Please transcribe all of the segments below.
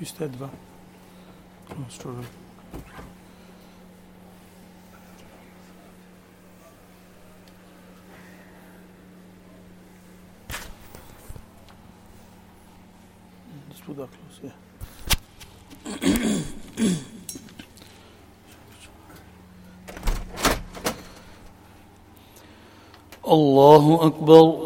22. Just put that close, yeah. الله أكبر.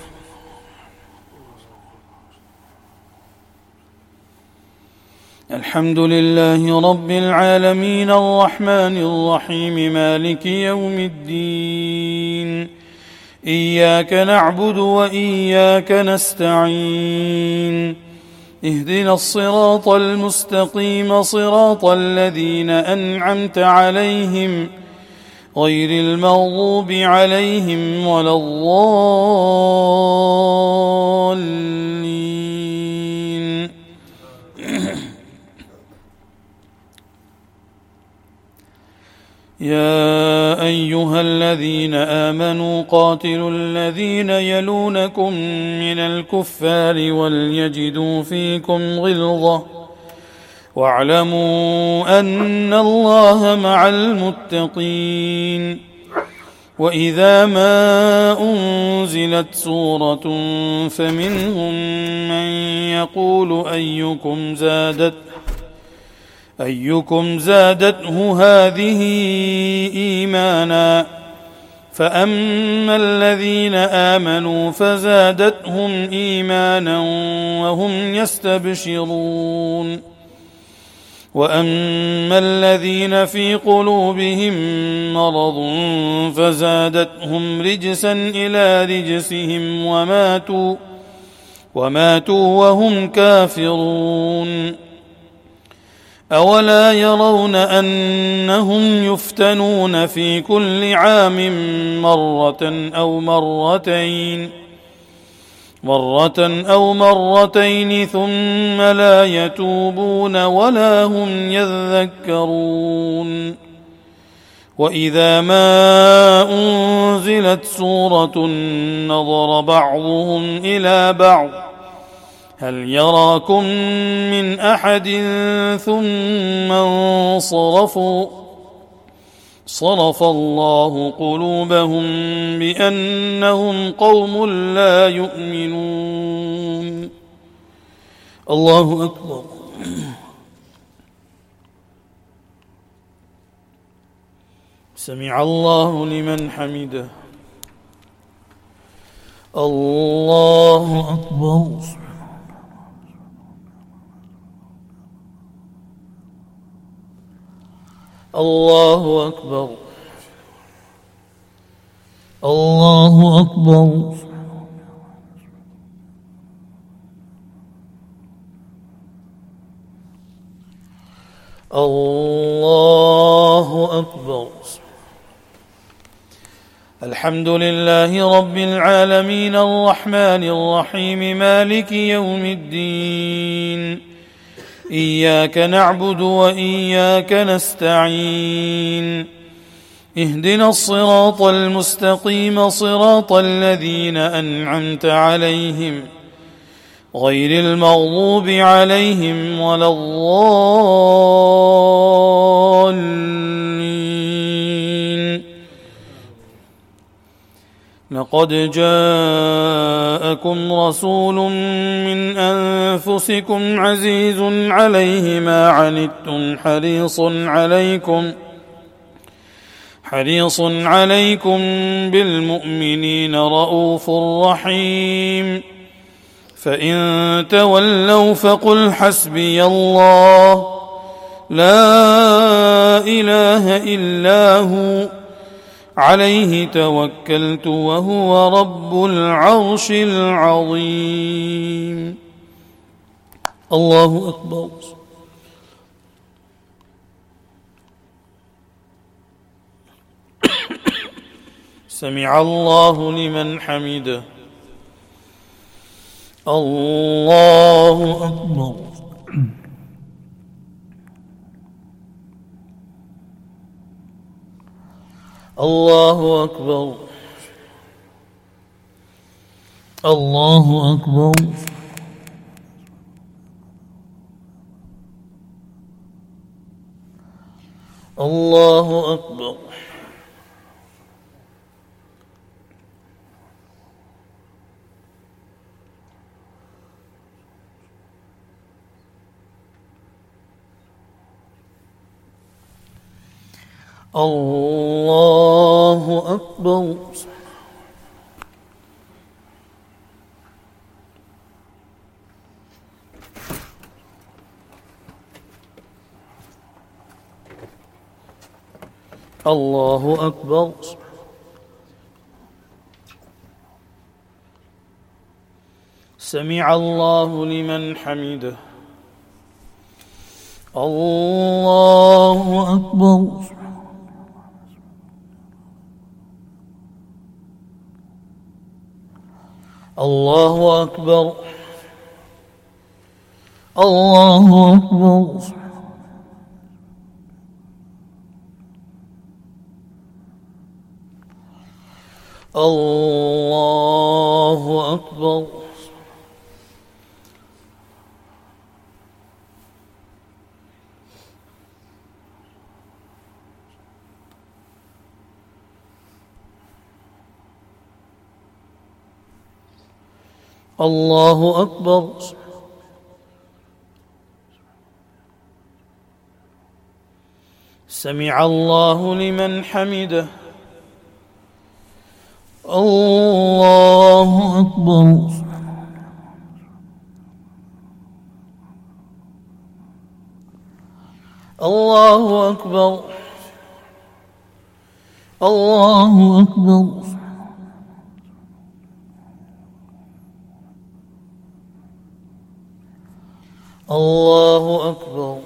الحمد لله رب العالمين الرحمن الرحيم مالك يوم الدين إياك نعبد وإياك نستعين اهدنا الصراط المستقيم صراط الذين أنعمت عليهم غير المغضوب عليهم ولا الضالين. يا أيها الذين آمنوا قاتلوا الذين يلونكم من الكفار وليجدوا فيكم غلظة واعلموا أن الله مع المتقين. وإذا ما أنزلت سورة فمنهم من يقول أيكم زادته هذه إيمانا فأما الذين آمنوا فزادتهم إيمانا وهم يستبشرون وأما الذين في قلوبهم مرض فزادتهم رجسا إلى رجسهم وماتوا وهم كافرون. أولا يرون أنهم يفتنون في كل عام مرة أو مرتين ثم لا يتوبون ولا هم يذكرون. وإذا ما أنزلت سورة نظر بعضهم إلى بعض هل يراكم من أحد ثم انصرفوا صرف الله قلوبهم بأنهم قوم لا يؤمنون. الله أكبر. سمع الله لمن حمده. الله أكبر. الله أكبر. الله أكبر. الله أكبر. الحمد لله رب العالمين الرحمن الرحيم مالك يوم الدين إياك نعبد وإياك نستعين اهدنا الصراط المستقيم صراط الذين أنعمت عليهم غير المغضوب عليهم ولا الضالين. لقد جاءكم رسول من أنفسكم عزيز عليه ما عنتم حريص عليكم بالمؤمنين رؤوف رحيم. فإن تولوا فقل حسبي الله لا إله إلا هو عليه توكلت وهو رب العرش العظيم. الله أكبر. سمع الله لمن حمده. الله أكبر. الله أكبر. الله أكبر. الله أكبر. الله أكبر. الله أكبر. سمع الله لمن حمده. الله أكبر. الله أكبر. الله أكبر. الله أكبر. الله أكبر. سمع الله لمن حمده. الله أكبر. الله أكبر. الله أكبر. الله أكبر.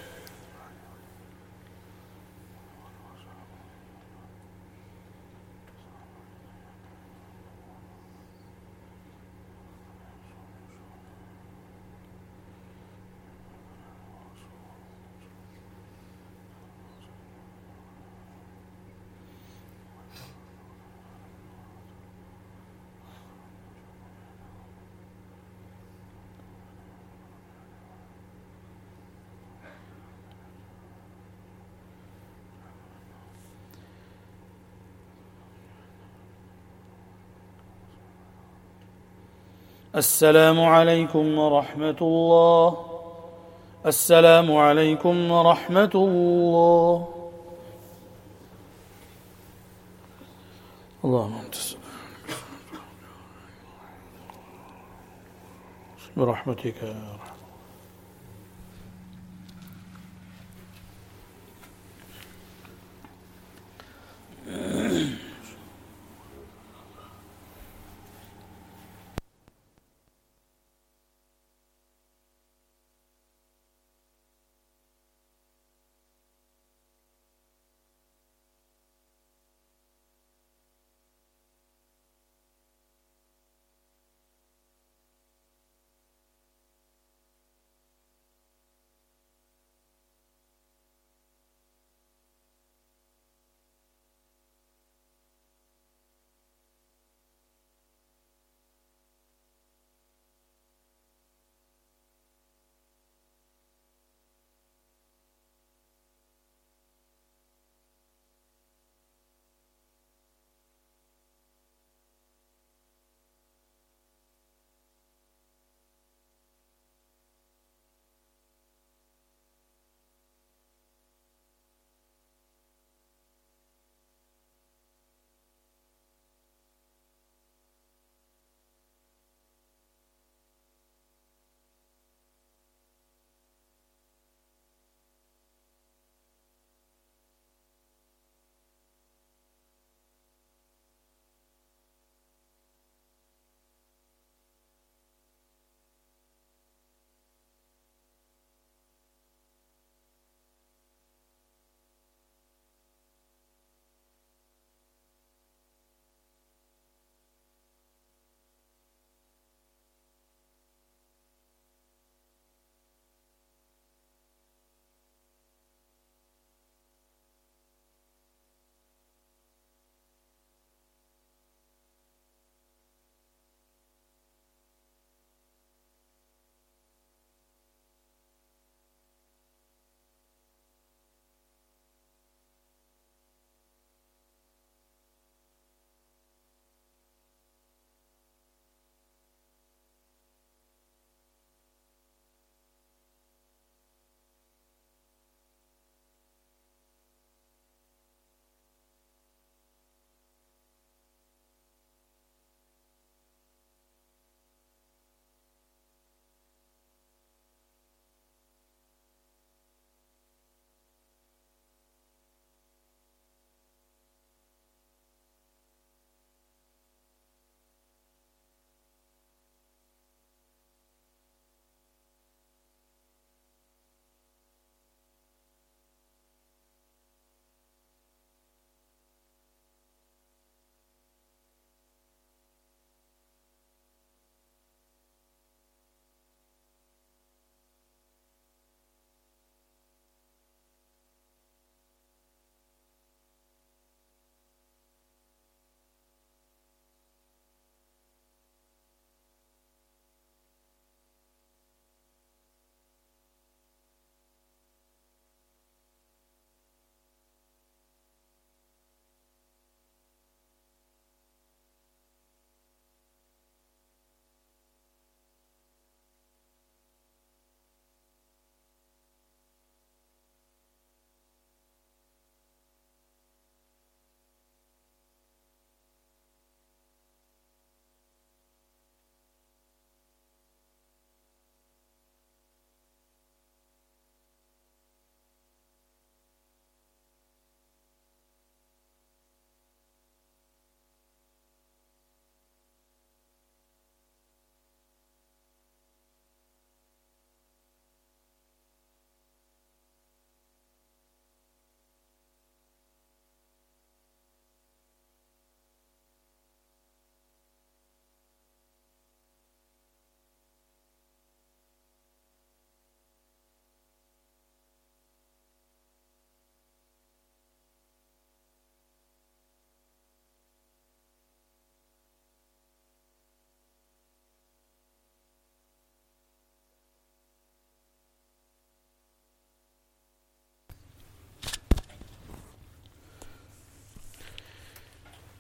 السلام عليكم ورحمة الله. السلام عليكم ورحمة الله. اللهم أنت السلام برحمتك يا رحمة.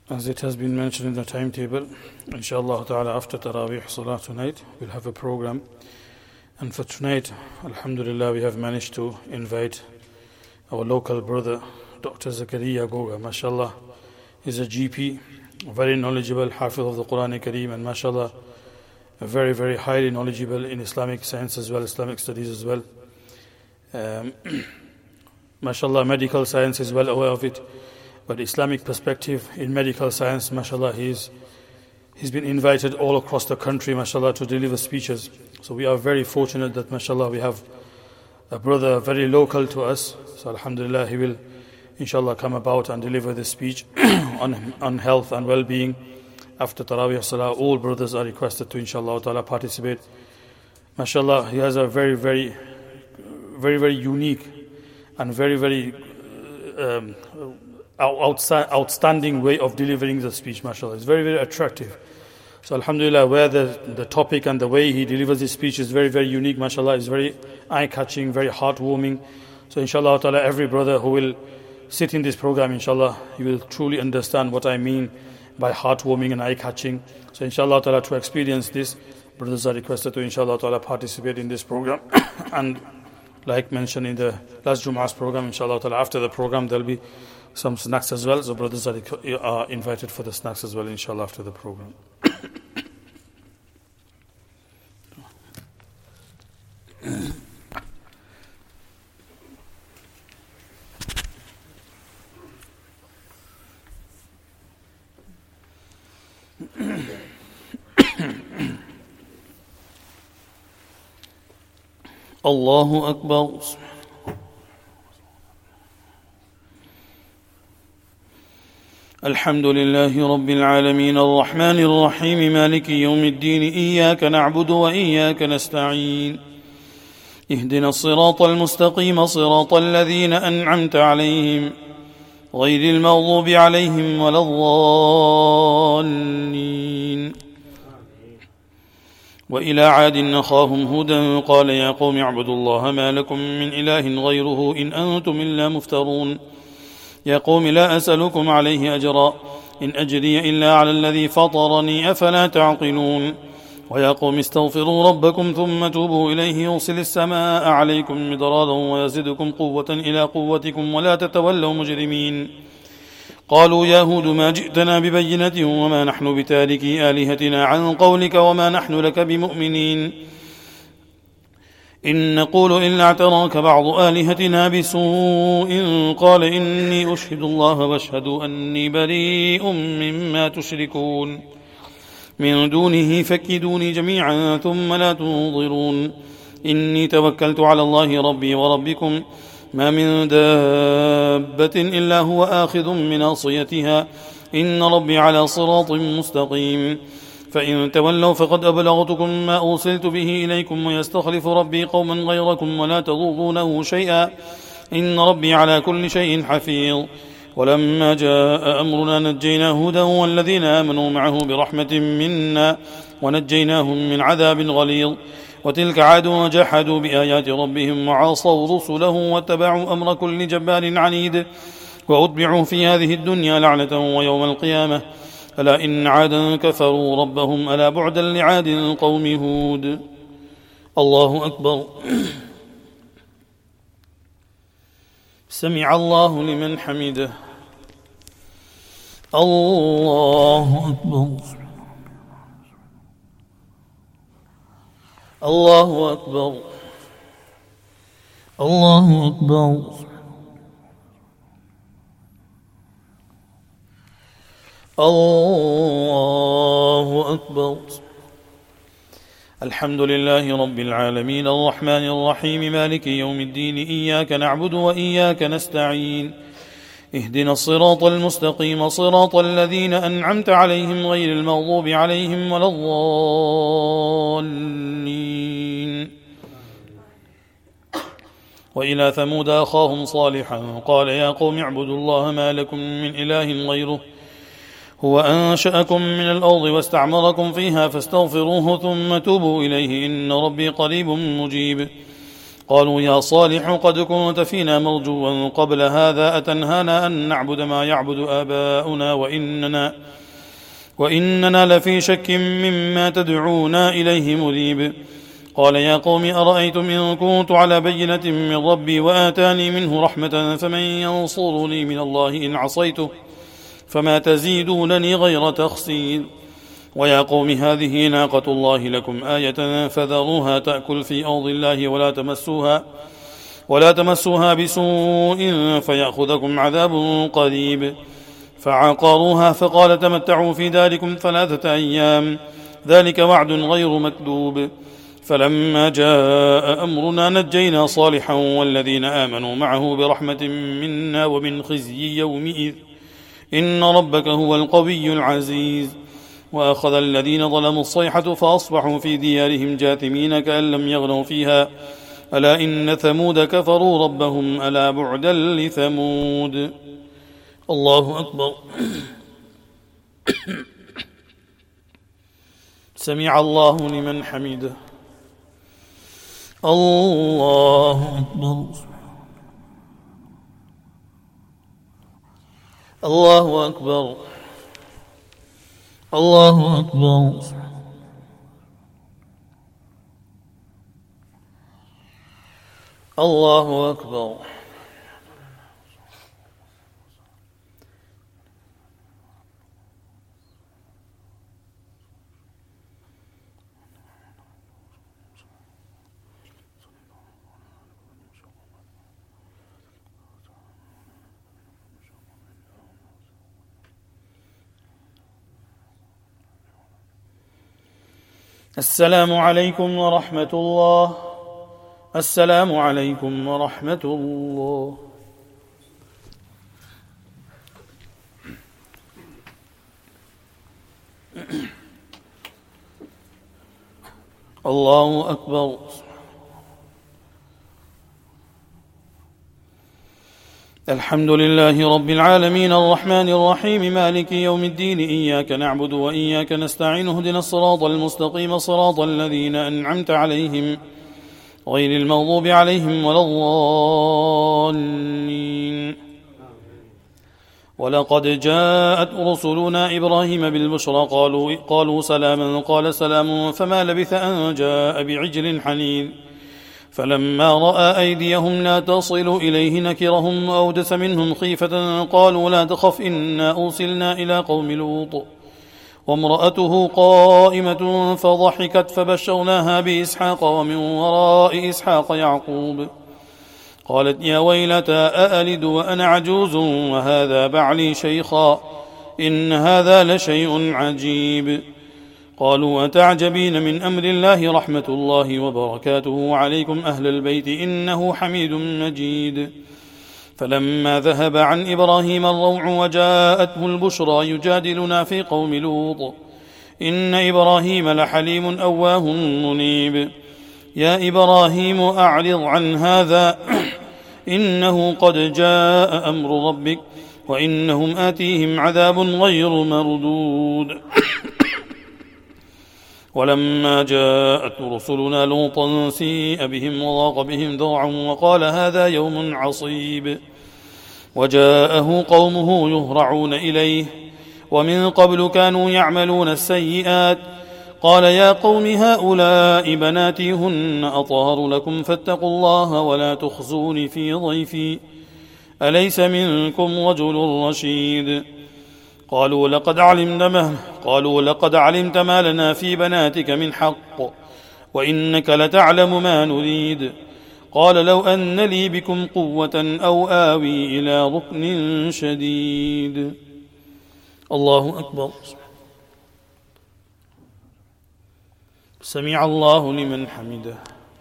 As it has been mentioned in the timetable, inshallah ta'ala, after Taraweeh Salah tonight, we'll have a program. And for tonight, alhamdulillah, we have managed to invite our local brother, Dr. Zakaria Goga. MashaAllah, he's a GP, very knowledgeable, Hafiz of the Quran Kareem, and MashaAllah, very, very highly knowledgeable in Islamic science as well, Islamic studies as well. MashaAllah, medical science is well aware of it. But Islamic perspective in medical science, mashallah, he's been invited all across the country, mashallah, to deliver speeches. So we are very fortunate that, mashallah, we have a brother very local to us. So alhamdulillah, he will, inshallah, come about and deliver the speech on health and well-being. After Taraweeh Salah, all brothers are requested to, inshallah ta'ala, participate. Mashallah, he has a very, very, very, very unique and very, very outstanding way of delivering the speech, mashallah. It's very, very attractive. So alhamdulillah, where the topic and the way he delivers his speech is very, very unique, mashallah. It's very eye-catching, very heartwarming. So inshallah ta'ala, every brother who will sit in this program, inshallah, he will truly understand what I mean by heartwarming and eye-catching. So inshallah ta'ala, to experience this, brothers are requested to, inshallah ta'ala, participate in this program. And like mentioned in the last Jum'ah's program, inshallah ta'ala, after the program, there will be some snacks as well, so brothers are invited for the snacks as well, inshallah, after the program. Allahu Akbar. الحمد لله رب العالمين الرحمن الرحيم مالك يوم الدين إياك نعبد وإياك نستعين اهدنا الصراط المستقيم صراط الذين أنعمت عليهم غير المغضوب عليهم ولا الضالين وإلى عاد أخاهم هودا قال يا قوم اعبدوا الله ما لكم من إله غيره إن أنتم إلا مفترون يا قوم لا أسألكم عليه أجرا إن أجري إلا على الذي فطرني أفلا تعقلون ويا قوم استغفروا ربكم ثم توبوا إليه يرسل السماء عليكم مدرارا ويزدكم قوة إلى قوتكم ولا تتولوا مجرمين قالوا يا هود ما جئتنا ببينة وما نحن بتاركي آلهتنا عن قولك وما نحن لك بمؤمنين إن نقول إلا اعتراك بعض آلهتنا بسوء قال إني أشهد الله واشهدوا أني بريء مما تشركون من دونه فكدوني جميعا ثم لا تنظرون إني توكلت على الله ربي وربكم ما من دابة إلا هو آخذ بناصيتها إن ربي على صراط مستقيم فإن تولوا فقد أبلغتكم ما أرسلت به إليكم ويستخلف ربي قوما غيركم ولا تضرونه شيئا إن ربي على كل شيء حفيظ ولما جاء أمرنا نجينا هودا والذين آمنوا معه برحمة منا ونجيناهم من عذاب غليظ وتلك عاد وجحدوا بآيات ربهم وعصوا رسله واتبعوا أمر كل جبار عنيد وأتبعوا في هذه الدنيا لعنة ويوم القيامة ألا إن عادا كفروا ربهم ألا بعدا لعاد قوم هود الله أكبر سمع الله لمن حمده الله أكبر الله أكبر الله أكبر الله أكبر الحمد لله رب العالمين الرحمن الرحيم مالك يوم الدين إياك نعبد وإياك نستعين اهدنا الصراط المستقيم صراط الذين أنعمت عليهم غير المغضوب عليهم ولا الضالين وإلى ثمود أخاهم صالحا قال يا قوم اعبدوا الله ما لكم من إله غيره هو أنشأكم من الأرض واستعمركم فيها فاستغفروه ثم توبوا إليه إن ربي قريب مجيب قالوا يا صالح قد كنت فينا مرجوا قبل هذا أتنهانا أن نعبد ما يعبد آباؤنا وإننا لفي شك مما تدعونا إليه مريب. قال يا قوم أرأيتم إن كنت على بينة من ربي وآتاني منه رحمة فمن ينصرني من الله إن عصيته فما تزيدونني غير تخسير. ويا قوم هذه ناقة الله لكم آية فذروها تأكل في أرض الله ولا تمسوها بسوء فيأخذكم عذاب قريب. فعقروها فقال تمتعوا في داركم 3 أيام ذلك وعد غير مكذوب. فلما جاء أمرنا نجينا صالحا والذين آمنوا معه برحمة منا ومن خزي يومئذ إن ربك هو القوي العزيز. وأخذ الذين ظلموا الصيحة فأصبحوا في ديارهم جاثمين كأن لم يغنوا فيها ألا إن ثمود كفروا ربهم ألا بعدا لثمود. الله أكبر. سمع الله لمن حمده. الله أكبر. الله أكبر. الله أكبر. الله أكبر. السلام عليكم ورحمة الله. السلام عليكم ورحمة الله. الله أكبر. الحمد لله رب العالمين الرحمن الرحيم مالك يوم الدين إياك نعبد وإياك نستعين اهدنا الصراط المستقيم صراط الذين أنعمت عليهم غير المغضوب عليهم ولا الضالين. ولقد جاءت رسلنا إبراهيم بالبشرى قالوا سلاما قال سلام فما لبث أن جاء بعجل حنيذ. فلما رأى أيديهم لا تصل إليه نكرهم وأوجس منهم خيفة قالوا لا تخف إنا أرسلنا إلى قوم لوط وامرأته قائمة فضحكت فبشرناها بإسحاق ومن وراء إسحاق يعقوب. قالت يا ويلتى أألد وأنا عجوز وهذا بعلي شيخا إن هذا لشيء عجيب. قالوا أتعجبين من أمر الله رحمة الله وبركاته عليكم أهل البيت إنه حميد مجيد. فلما ذهب عن إبراهيم الروع وجاءته البشرى يجادلنا في قوم لوط إن إبراهيم لحليم أواه منيب. يا إبراهيم أعرض عن هذا إنه قد جاء أمر ربك وإنهم آتيهم عذاب غير مردود. ولما جاءت رسلنا لوطا سيء بهم وضاق بهم ذرعا وقال هذا يوم عصيب. وجاءه قومه يهرعون إليه ومن قبل كانوا يعملون السيئات. قال يا قوم هؤلاء بناتي هن أطهر لكم فاتقوا الله ولا تخزوني في ضيفي أليس منكم رجل رشيد. قالوا لقد علمت ما لنا في بناتك من حق وإنك لتعلم ما نريد. قال لو أن لي بكم قوة أو آوي إلى ركن شديد. الله أكبر. سمع الله لمن حمده.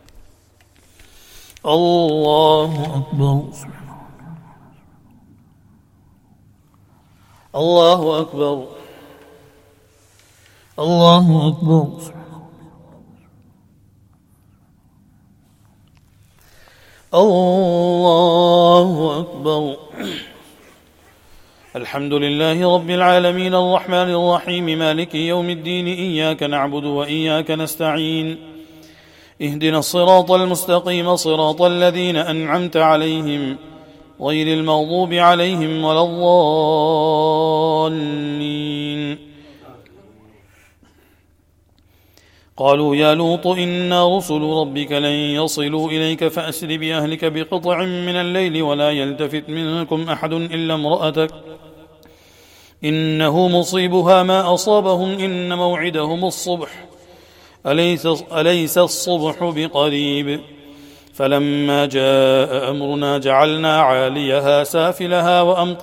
الله أكبر. الله أكبر. الله أكبر. الله أكبر. الحمد لله رب العالمين الرحمن الرحيم مالك يوم الدين إياك نعبد وإياك نستعين اهدنا الصراط المستقيم صراط الذين أنعمت عليهم غير المغضوب عليهم ولا الضالين. قالوا يا لوط إنا رسل ربك لن يصلوا إليك فأسر بأهلك بقطع من الليل ولا يلتفت منكم أحد إلا امرأتك إنه مصيبها ما أصابهم إن موعدهم الصبح أليس الصبح بقريب. فلما جاء أمرنا جعلنا عاليها سافلها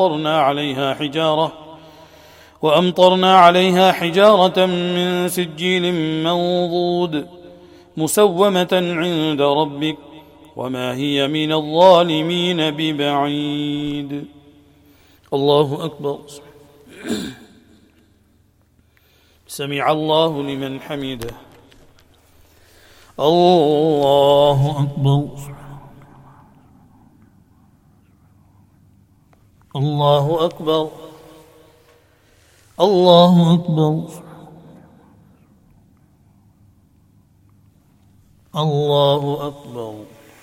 وأمطرنا عليها حجارة من سجيل منضود مسومة عند ربك وما هي من الظالمين ببعيد. الله أكبر. سمع الله لمن حمده. الله أكبر. الله أكبر. الله أكبر. الله أكبر.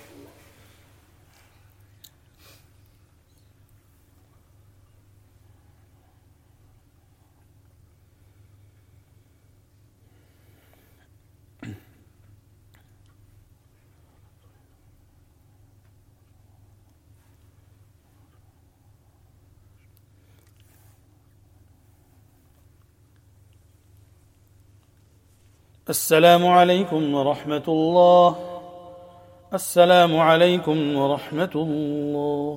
السلام عليكم ورحمة الله. السلام عليكم ورحمة الله.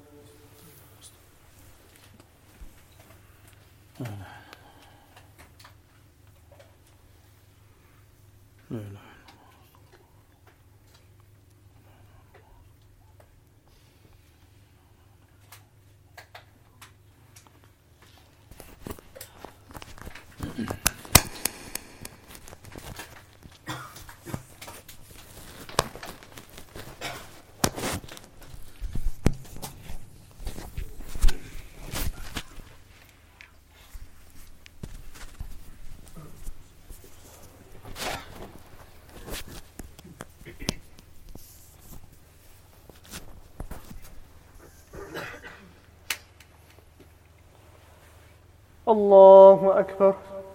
الله أكبر.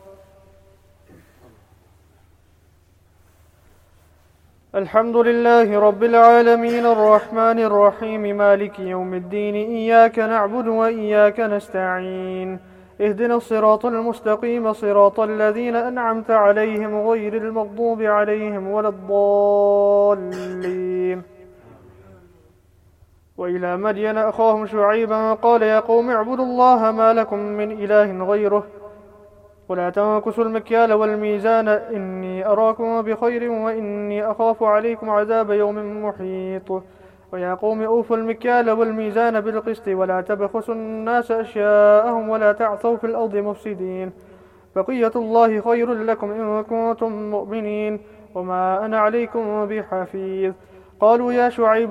الحمد لله رب العالمين الرحمن الرحيم مالك يوم الدين إياك نعبد وإياك نستعين اهدنا الصراط المستقيم صراط الذين أنعمت عليهم غير المغضوب عليهم ولا الضالين. وإلى مدين أخاهم شعيبا قال يا قوم اعبدوا الله ما لكم من إله غيره ولا تنكسوا المكيال والميزان إني أراكم بخير وإني أخاف عليكم عذاب يوم محيط. ويا قوم أوفوا المكيال والميزان بالقسط ولا تبخسوا الناس أشياءهم ولا تعثوا في الأرض مفسدين بقية الله خير لكم إن كنتم مؤمنين وما أنا عليكم بحفيظ. قالوا يا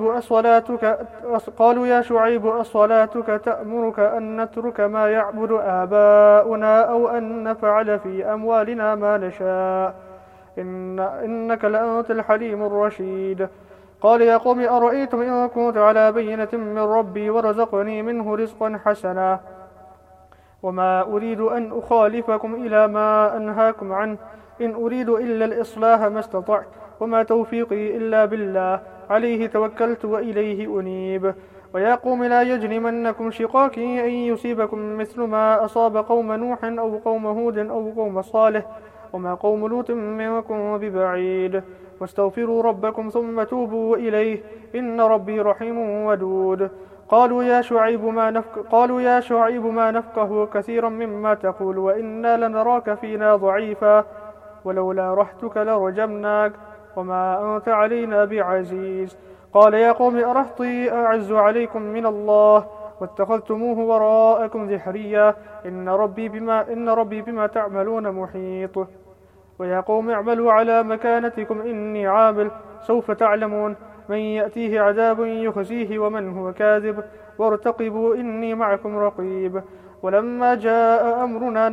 شعيب أصلاتك تأمرك أن نترك ما يعبد آباؤنا أو أن نفعل في أموالنا ما نشاء إنك لأنت الحليم الرشيد. قال يا قوم أرأيتم إن كنت على بينة من ربي ورزقني منه رزقا حسنا وما أريد أن أخالفكم إلى ما أنهاكم عنه إن أريد إلا الإصلاح ما استطعت وما توفيقي إلا بالله عليه توكلت وإليه أنيب. ويا قوم لا يجرمنكم شقاقي أن يصيبكم مثل ما أصاب قوم نوح أو قوم هود أو قوم صالح وما قوم لوط منكم ببعيد واستغفروا ربكم ثم توبوا إليه إن ربي رحيم ودود. قالوا يا شعيب ما نفقه كثيرا مما تقول وإنا لنراك فينا ضعيفا ولولا رحتك لرجمناك وما أنت علينا بعزيز. قال يا قوم أرهطي أعز عليكم من الله واتخذتموه وراءكم ذحريا إن ربي بما تعملون محيط. ويا قوم اعملوا على مكانتكم إني عامل سوف تعلمون من يأتيه عذاب يخزيه ومن هو كاذب وارتقبوا إني معكم رقيب. ولما جاء أمرنا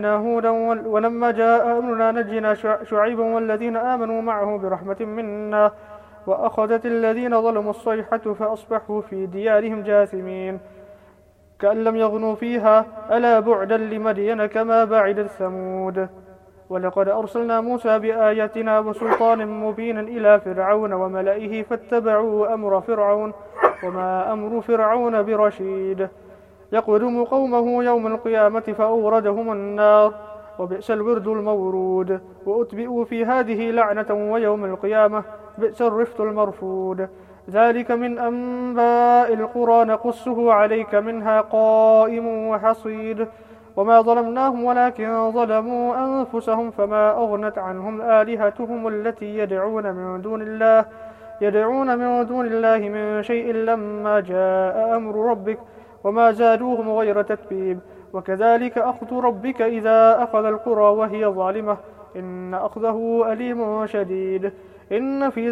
نجينا شعيبا والذين آمنوا معه برحمة منا وأخذت الذين ظلموا الصيحة فأصبحوا في ديارهم جاثمين كأن لم يغنوا فيها ألا بعدا لمدين كما بعدت ثمود. ولقد أرسلنا موسى بآياتنا وسلطان مبين إلى فرعون وملئه فاتبعوا أمر فرعون وما أمر فرعون برشيد يقدم قومه يوم القيامة فأوردهم النار وبئس الورد المورود وأتبئوا في هذه لعنة ويوم القيامة بئس الرفد المرفود. ذلك من أنباء القرى نقصه عليك منها قائم وحصيد وما ظلمناهم ولكن ظلموا أنفسهم فما أغنت عنهم آلهتهم التي يدعون من دون الله من شيء لما جاء أمر ربك وما زادوهم غير تتبيب. وكذلك أخذ ربك إذا أخذ القرى وهي ظالمة إن أخذه أليم شديد. إن في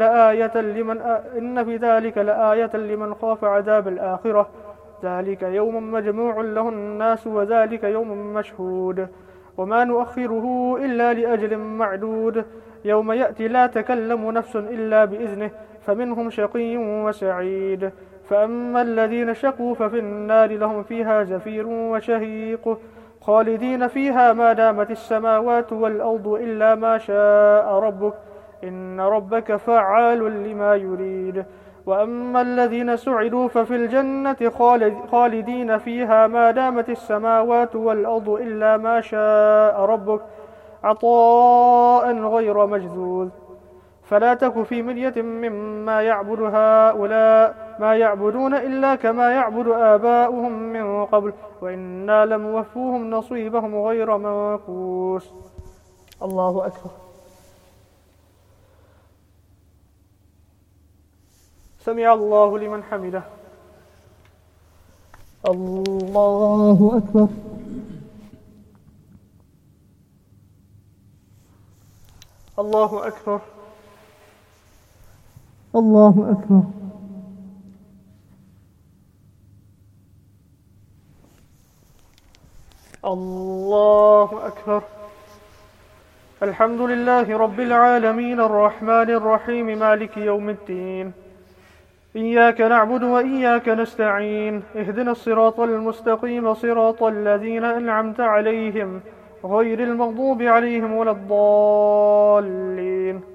ذلك لآية لمن خاف عذاب الآخرة ذلك يوم مجموع له الناس وذلك يوم مشهود وما نؤخره إلا لأجل معدود يوم يأتي لا تكلم نفس إلا بإذنه فمنهم شقي وسعيد. فأما الذين شقوا ففي النار لهم فيها زفير وشهيق خالدين فيها ما دامت السماوات والأرض إلا ما شاء ربك إن ربك فعال لما يريد. وأما الذين سعدوا ففي الجنة خالدين فيها ما دامت السماوات والأرض إلا ما شاء ربك عطاء غير مجذوذ. فلا تك في مرية مما يعبد هؤلاء ما يعبدون إلا كما يعبد آباؤهم من قبل وإنا لموفوهم نصيبهم غير منقوص. الله أكبر. سمع الله لمن حمده. الله أكبر. الله أكبر. الله أكبر. الله أكبر. الحمد لله رب العالمين الرحمن الرحيم مالك يوم الدين إياك نعبد وإياك نستعين اهدنا الصراط المستقيم صراط الذين أنعمت عليهم غير المغضوب عليهم ولا الضالين.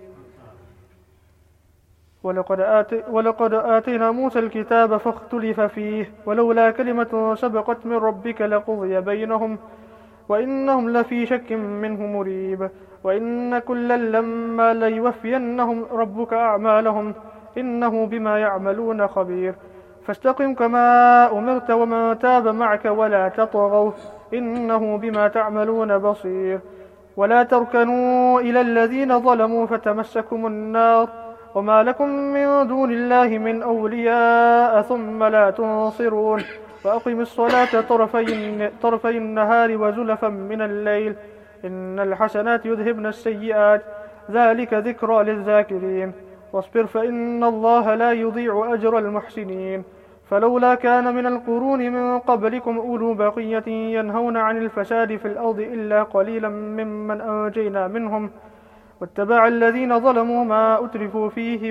ولقد آتينا موسى الكتاب فاختلف فيه ولولا كلمة سبقت من ربك لقضي بينهم وإنهم لفي شك منه مريب. وإن كلا لما ليوفينهم ربك أعمالهم إنه بما يعملون خبير. فاستقم كما أمرت ومن تاب معك ولا تطغوا إنه بما تعملون بصير. ولا تركنوا إلى الذين ظلموا فتمسكم النار وما لكم من دون الله من أولياء ثم لا تنصرون. وأقم الصلاة طرفي النهار وزلفا من الليل إن الحسنات يذهبن السيئات ذلك ذكرى للذاكرين. واصبر فإن الله لا يضيع أجر المحسنين. فلولا كان من القرون من قبلكم أولو بقية ينهون عن الفساد في الأرض إلا قليلا ممن أنجينا منهم واتبع الذين ظلموا ما أترفوا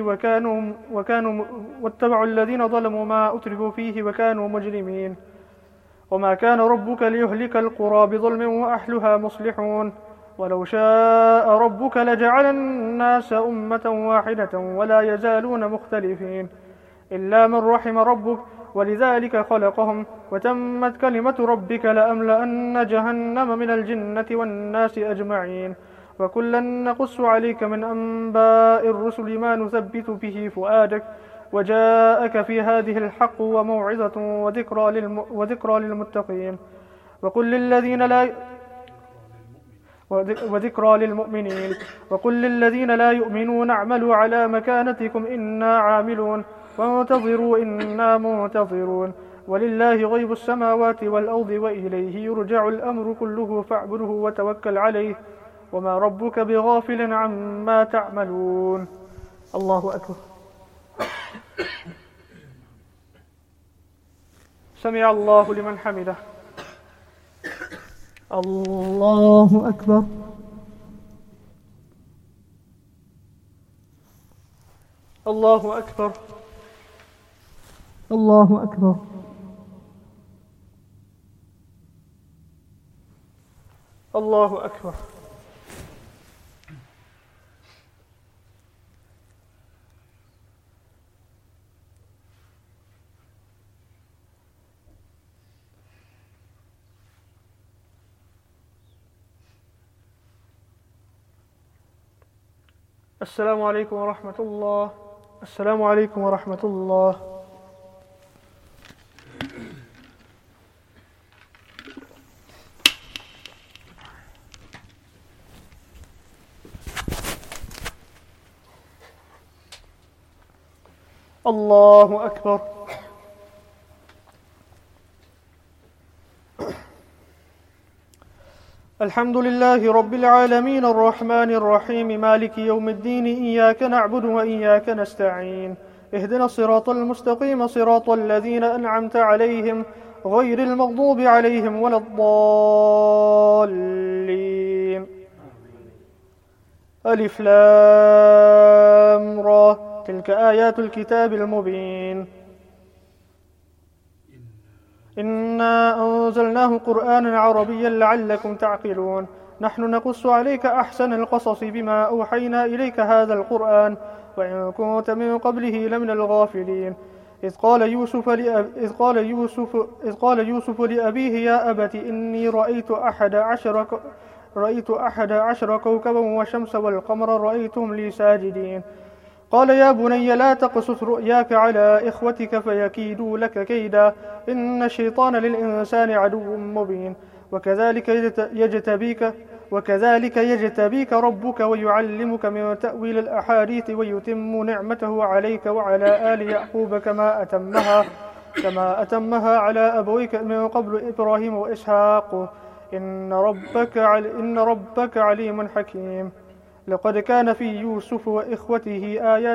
فيه وكانوا مجرمين. وما كان ربك ليهلك القرى بظلم وأهلها مصلحون. ولو شاء ربك لجعل الناس أمة واحدة ولا يزالون مختلفين إلا من رحم ربك ولذلك خلقهم وتمت كلمة ربك لأملأن جهنم من الجنة والناس أجمعين. وكلا نقص عليك من أنباء الرسل ما نثبت به فؤادك وجاءك في هذه الحق وموعظة وذكرى للمتقين وذكرى للمؤمنين. وقل للذين لا يؤمنون اعملوا على مكانتكم إنا عاملون وانتظروا إنا منتظرون. ولله غيب السماوات والأرض وإليه يرجع الأمر كله فاعبده وتوكل عليه وما ربك بغافل عما تعملون. الله أكبر. سمع الله لمن حمده. الله أكبر. الله أكبر. الله أكبر. الله أكبر. السلام عليكم ورحمة الله. السلام عليكم ورحمة الله. الله أكبر. الحمد لله رب العالمين الرحمن الرحيم مالك يوم الدين إياك نعبد وإياك نستعين اهدنا الصراط المستقيم صراط الذين أنعمت عليهم غير المغضوب عليهم ولا الضالين. ألف لام را تلك آيات الكتاب المبين إنا أنزلناه قرآنا عربيا لعلكم تعقلون نحن نقص عليك أحسن القصص بما أوحينا إليك هذا القرآن وإن كنت من قبله لمن الغافلين إذ قال يوسف لأبيه يا أبت إني رأيت أحد عشر كوكبا والشمس والقمر رأيتهم لي ساجدين قال يا بني لا تقصص رؤياك على إخوتك فيكيدوا لك كيدا إن الشيطان للإنسان عدو مبين وكذلك يجتبيك ربك ويعلمك من تأويل الأحاديث ويتم نعمته عليك وعلى آل يعقوب كما أتمها على أبويك من قبل إبراهيم وإسحاق إن ربك عليم حكيم لقد كان في يوسف وإخوته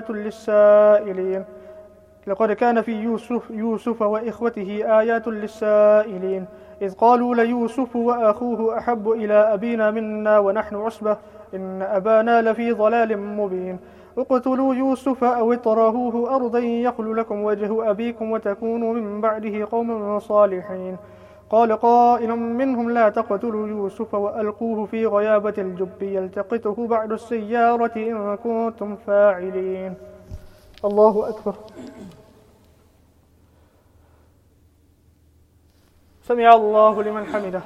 آيات للسائلين إذ قالوا ليوسف وأخوه أحب إلى أبينا منا ونحن عصبة إن أبانا لفي ضلال مبين اقتلوا يوسف أو اطرحوه أرضا يخل لكم وجه أبيكم وتكونوا من بعده قوما صالحين قال قائل منهم لا تقتلوا يوسف وألقوه في غيابة الجب يلتقطه بعد السيارة إن كنتم فاعلين. الله أكبر. سمع الله لمن حمده.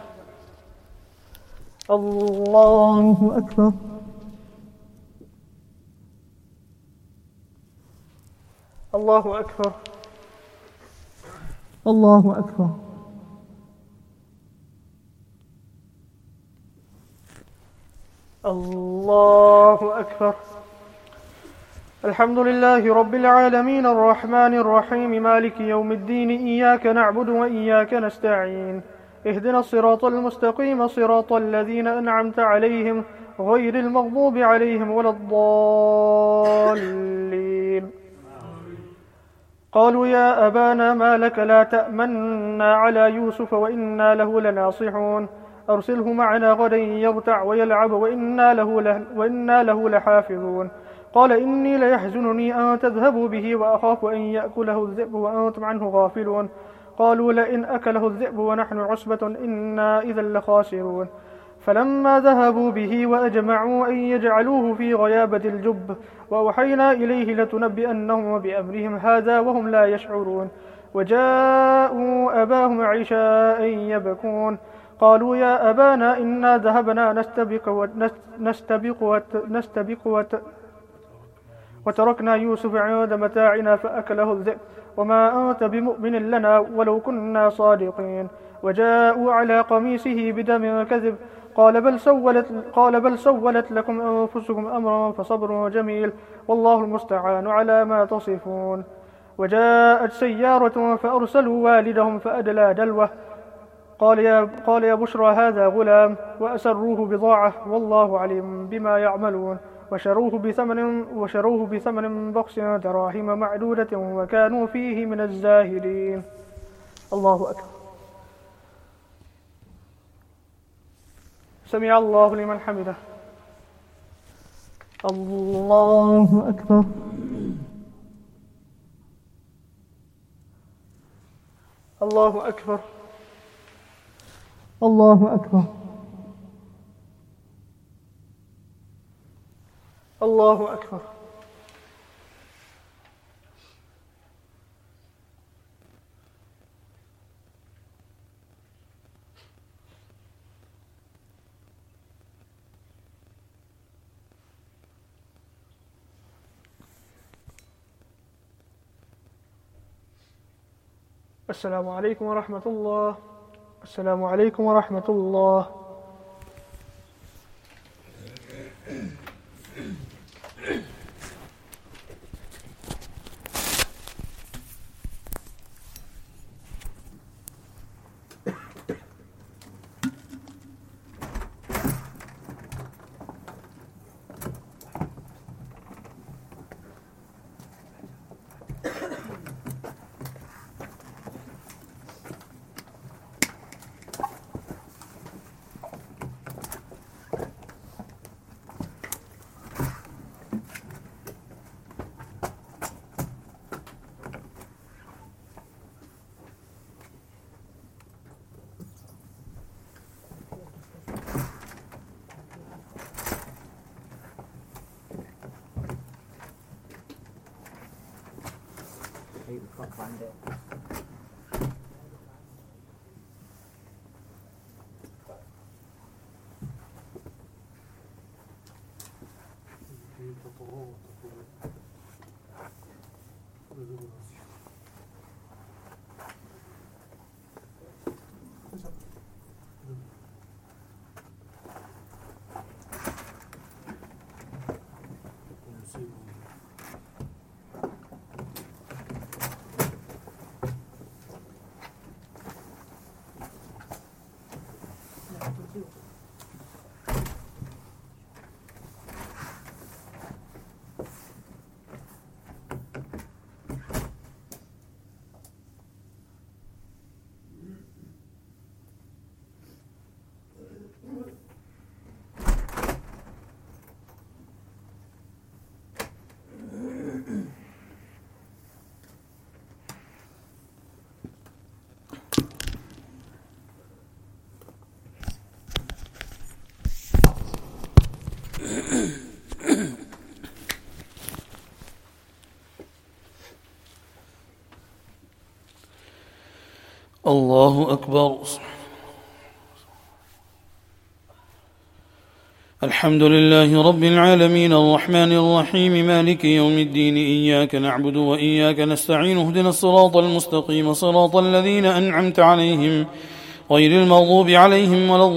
الله أكبر. الله أكبر. الله أكبر. الله أكبر. الحمد لله رب العالمين الرحمن الرحيم مالك يوم الدين إياك نعبد وإياك نستعين اهدنا الصراط المستقيم صراط الذين أنعمت عليهم غير المغضوب عليهم ولا الضالين قالوا يا أبانا ما لك لا تأمنا على يوسف وإنا له لناصحون أرسله معنا غدا يرتع ويلعب وإنا له لحافظون قال إني ليحزنني أن تذهبوا به وأخاف أن يأكله الذئب وأنتم عنه غافلون قالوا لئن أكله الذئب ونحن عصبة إنا إذا لخاسرون فلما ذهبوا به وأجمعوا أن يجعلوه في غيابة الجب وأوحينا إليه لتنبئنهم بأمرهم هذا وهم لا يشعرون وجاءوا أباهم عشاء يبكون قالوا يا أبانا إنا ذهبنا نستبق وتركنا يوسف عند متاعنا فأكله الذئب وما أنت بمؤمن لنا ولو كنا صادقين وجاءوا على قميصه بدم كذب قال بل سولت لكم أنفسكم أمرا فصبر جميل والله المستعان على ما تصفون وجاءت سيارة فأرسلوا والدهم فأدلى دلوه قال يا بشرى هذا غلام وأسروه بضاعة والله عليم بما يعملون وشروه بثمن بخس دراهم معدودة وكانوا فيه من الزاهدين. الله أكبر. سمع الله لمن حمده. الله أكبر. الله أكبر. الله أكبر. الله أكبر. السلام عليكم ورحمة الله. السلام عليكم ورحمة الله. الله أكبر. الحمد لله رب العالمين الرحمن الرحيم مالك يوم الدين إياك نعبد وإياك نستعين اهدنا الصراط المستقيم صراط الذين أنعمت عليهم غير المغضوب عليهم ولا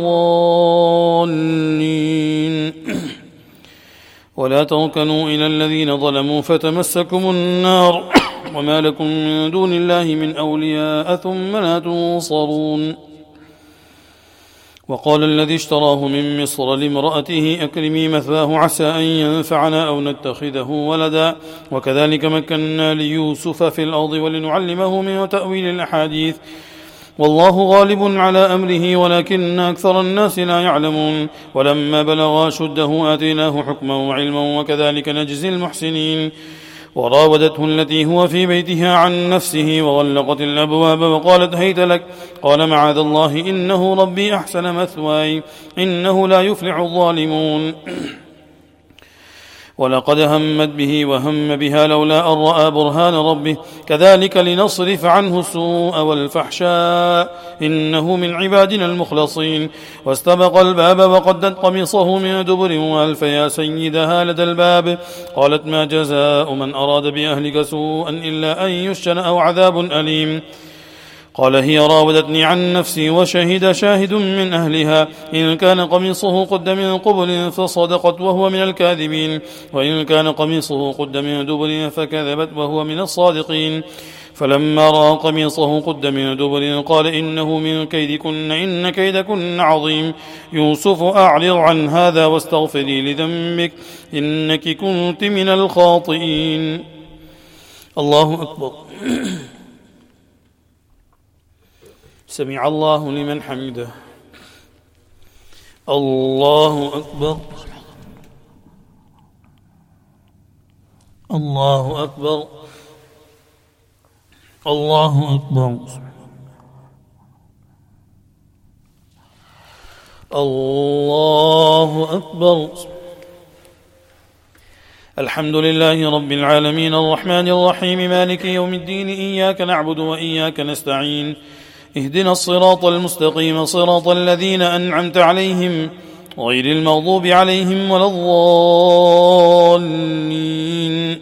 الضالين. ولا تركنوا إلى الذين ظلموا فتمسكم النار وما لكم من دون الله من أولياء ثم لا تنصرون. وقال الذي اشتراه من مصر لامرأته أكرمي مثواه عسى أن ينفعنا أو نتخذه ولدا وكذلك مكنا ليوسف في الأرض ولنعلمه من تأويل الأحاديث والله غالب على أمره ولكن أكثر الناس لا يعلمون. ولما بلغ أشده آتيناه حكما وعلما وكذلك نجزي المحسنين. وراودته التي هو في بيتها عن نفسه وغلقت الأبواب وقالت هيت لك قال معاذ الله إنه ربي أحسن مثواي إنه لا يفلح الظالمون. ولقد همت به وهم بها لولا أن رأى برهان ربه كذلك لنصرف عنه السوء والفحشاء إنه من عبادنا المخلصين. واستبق الباب وقدت قميصه من دبر وألف يا سيدها لدى الباب قالت ما جزاء من أراد بأهلك سوءا إلا أن يسجن أو عذاب أليم. قال هي راودتني عن نفسي وشهد شاهد من أهلها إن كان قميصه قد من قبل فصدقت وهو من الكاذبين وإن كان قميصه قد من دبر فكذبت وهو من الصادقين. فلما رأى قميصه قد من دبر قال إنه من كيدكن إن كيدكن عظيم. يوسف أعرض عن هذا واستغفري لذنبك إنك كنت من الخاطئين. الله أكبر. سمع الله لمن حمده. الله أكبر. الله أكبر. الله أكبر. الله أكبر. الحمد لله رب العالمين الرحمن الرحيم مالك يوم الدين إياك نعبد وإياك نستعين اهدنا الصراط المستقيم صراط الذين أنعمت عليهم غير المغضوب عليهم ولا الضالين.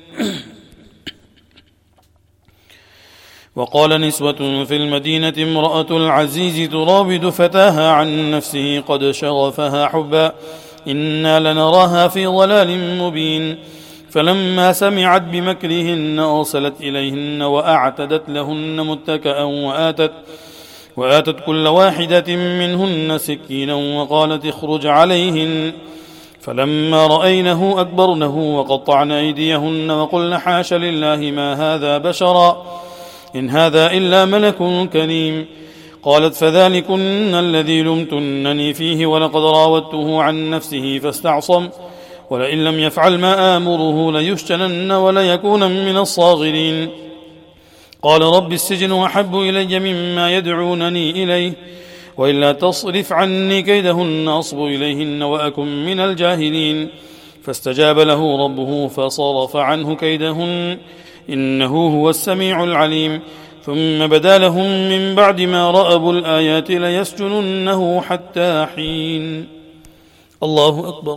وقال نسوة في المدينة امرأة العزيز تراود فتاها عن نفسه قد شغفها حبا إنا لنراها في ضلال مبين فلما سمعت بمكرهن أرسلت إليهن وأعتدت لهن متكأ وآتت كل واحدة منهن سكينا وقالت اخرج عليهن فلما رأينه أكبرنه وقطعن أيديهن وقلن حاش لله ما هذا بشرا إن هذا إلا ملك كريم قالت فذلكن الذي لمتنني فيه ولقد راودته عن نفسه فاستعصم ولئن لم يفعل ما آمره ليسجنن وليكون من الصاغرين قال رب السجن أحب إلي مما يدعونني إليه وإلا تصرف عني كيدهن أصب إليهن وأكن من الجاهلين فاستجاب له ربه فصرف عنه كيدهن إنه هو السميع العليم ثم بدا لهم من بعد ما رأوا الآيات ليسجننه حتى حين. الله أكبر.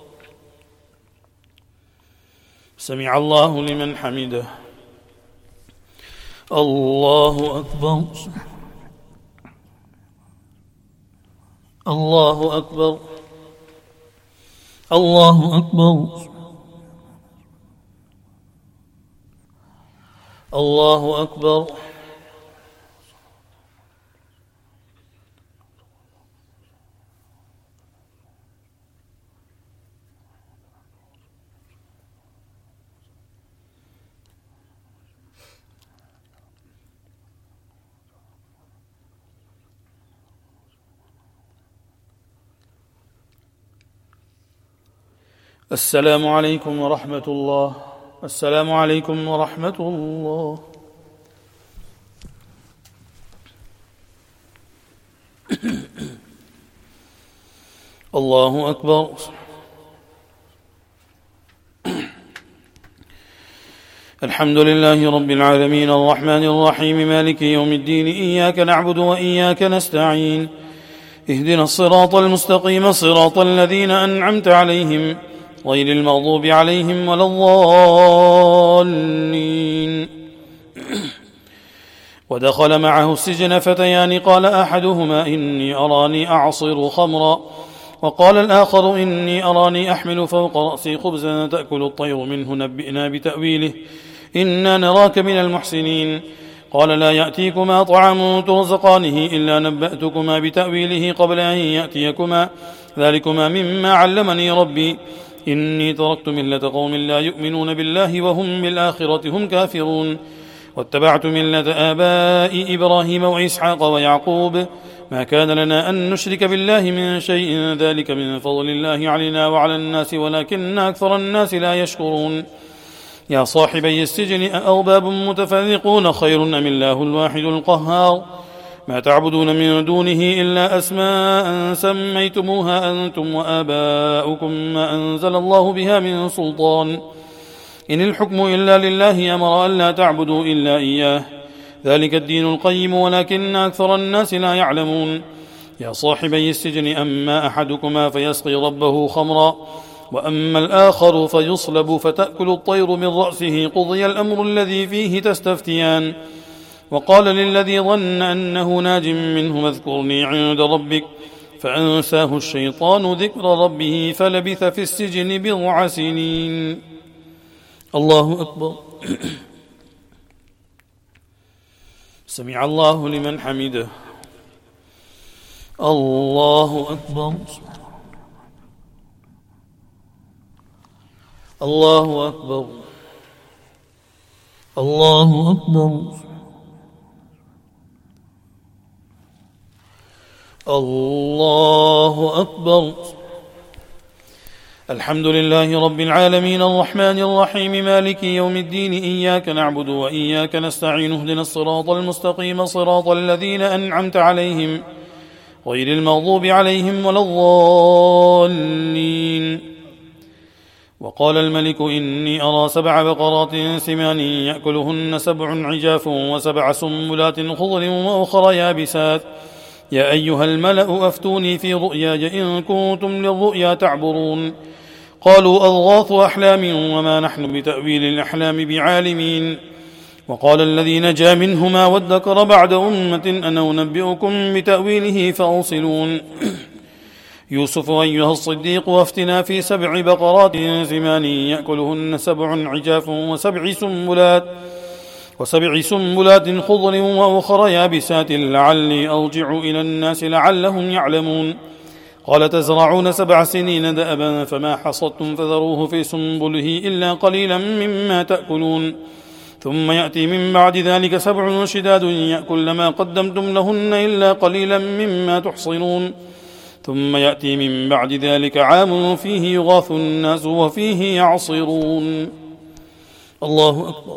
سمع الله لمن حمده. الله أكبر. الله أكبر. الله أكبر. الله أكبر. السلام عليكم ورحمة الله. السلام عليكم ورحمة الله. الله أكبر. الحمد لله رب العالمين الرحمن الرحيم مالك يوم الدين إياك نعبد وإياك نستعين اهدنا الصراط المستقيم صراط الذين أنعمت عليهم غير المغضوب عليهم ولا الضالين. ودخل معه السجن فتيان قال أحدهما إني أراني أعصر خمرا وقال الآخر إني أراني أحمل فوق رأسي خبزا تأكل الطير منه نبئنا بتأويله إنا نراك من المحسنين قال لا يأتيكما طعام ترزقانه إلا نبأتكما بتأويله قبل أن يأتيكما ذلكما مما علمني ربي إني تركت ملة قوم لا يؤمنون بالله وهم بالآخرة هم كافرون واتبعت ملة آبائي إبراهيم وإسحاق ويعقوب ما كان لنا أن نشرك بالله من شيء ذلك من فضل الله علينا وعلى الناس ولكن أكثر الناس لا يشكرون يا صاحبي السجن أأرباب متفرقون خير أم الله الواحد القهار ما تعبدون من دونه إلا أسماء سميتموها أنتم وآباؤكم ما أنزل الله بها من سلطان إن الحكم إلا لله أمر ألا تعبدوا إلا إياه ذلك الدين القيم ولكن أكثر الناس لا يعلمون يا صاحبي السجن أما أحدكما فيسقي ربه خمرا وأما الآخر فيصلب فتأكل الطير من رأسه قضي الأمر الذي فيه تستفتيان وقال للذي ظن أنه ناج منه اذكرني عند ربك فأنساه الشيطان ذكر ربه فلبث في السجن بضع سنين. الله أكبر. سمع الله لمن حمده. الله أكبر. الله أكبر. الله أكبر. الله أكبر. الحمد لله رب العالمين الرحمن الرحيم مالك يوم الدين إياك نعبد وإياك نستعين اهدنا الصراط المستقيم صراط الذين أنعمت عليهم غير المغضوب عليهم ولا الضالين. وقال الملك إني أرى 7 بقرات سمان يأكلهن 7 عجاف و7 سنبلات خضر وأخر يابسات يا أيها الملأ أفتوني في رؤياي إن كنتم للرؤيا تعبرون. قالوا أضغاث أحلام وما نحن بتأويل الأحلام بعالمين. وقال الذي نجا منهما وادكر بعد أمة أنا أنبئكم بتأويله فأرسلون. يوسف أيها الصديق وافتنا في 7 بقرات سمان يأكلهن 7 عجاف وسبع سنبلات خضر وأخر يابسات لعلي أرجع إلى الناس لعلهم يعلمون. قال تزرعون 7 سنين دأبا فما حصدتم فذروه في سنبله إلا قليلا مما تأكلون ثم يأتي من بعد ذلك 7 شداد يأكل ما قدمتم لهن إلا قليلا مما تحصنون ثم يأتي من بعد ذلك عام فيه يغاث الناس وفيه يعصرون. الله أكبر.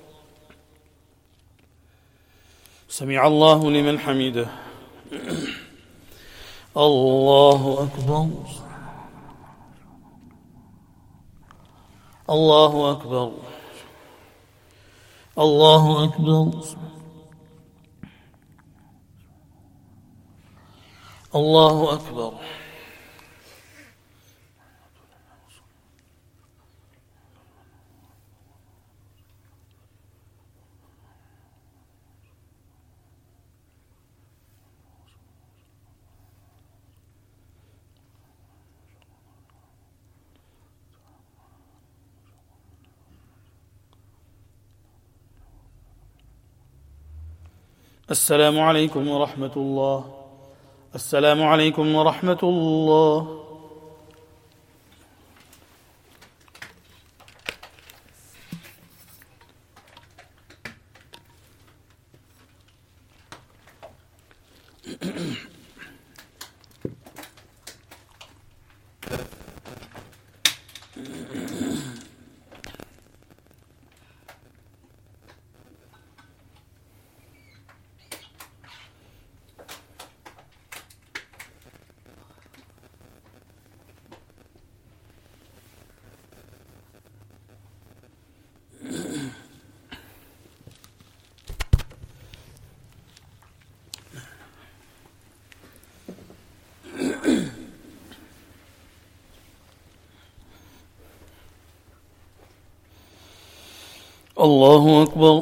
سمع الله لمن حمده. الله أكبر. الله أكبر. الله أكبر. الله أكبر. السلام عليكم ورحمة الله. السلام عليكم ورحمة الله. الله أكبر.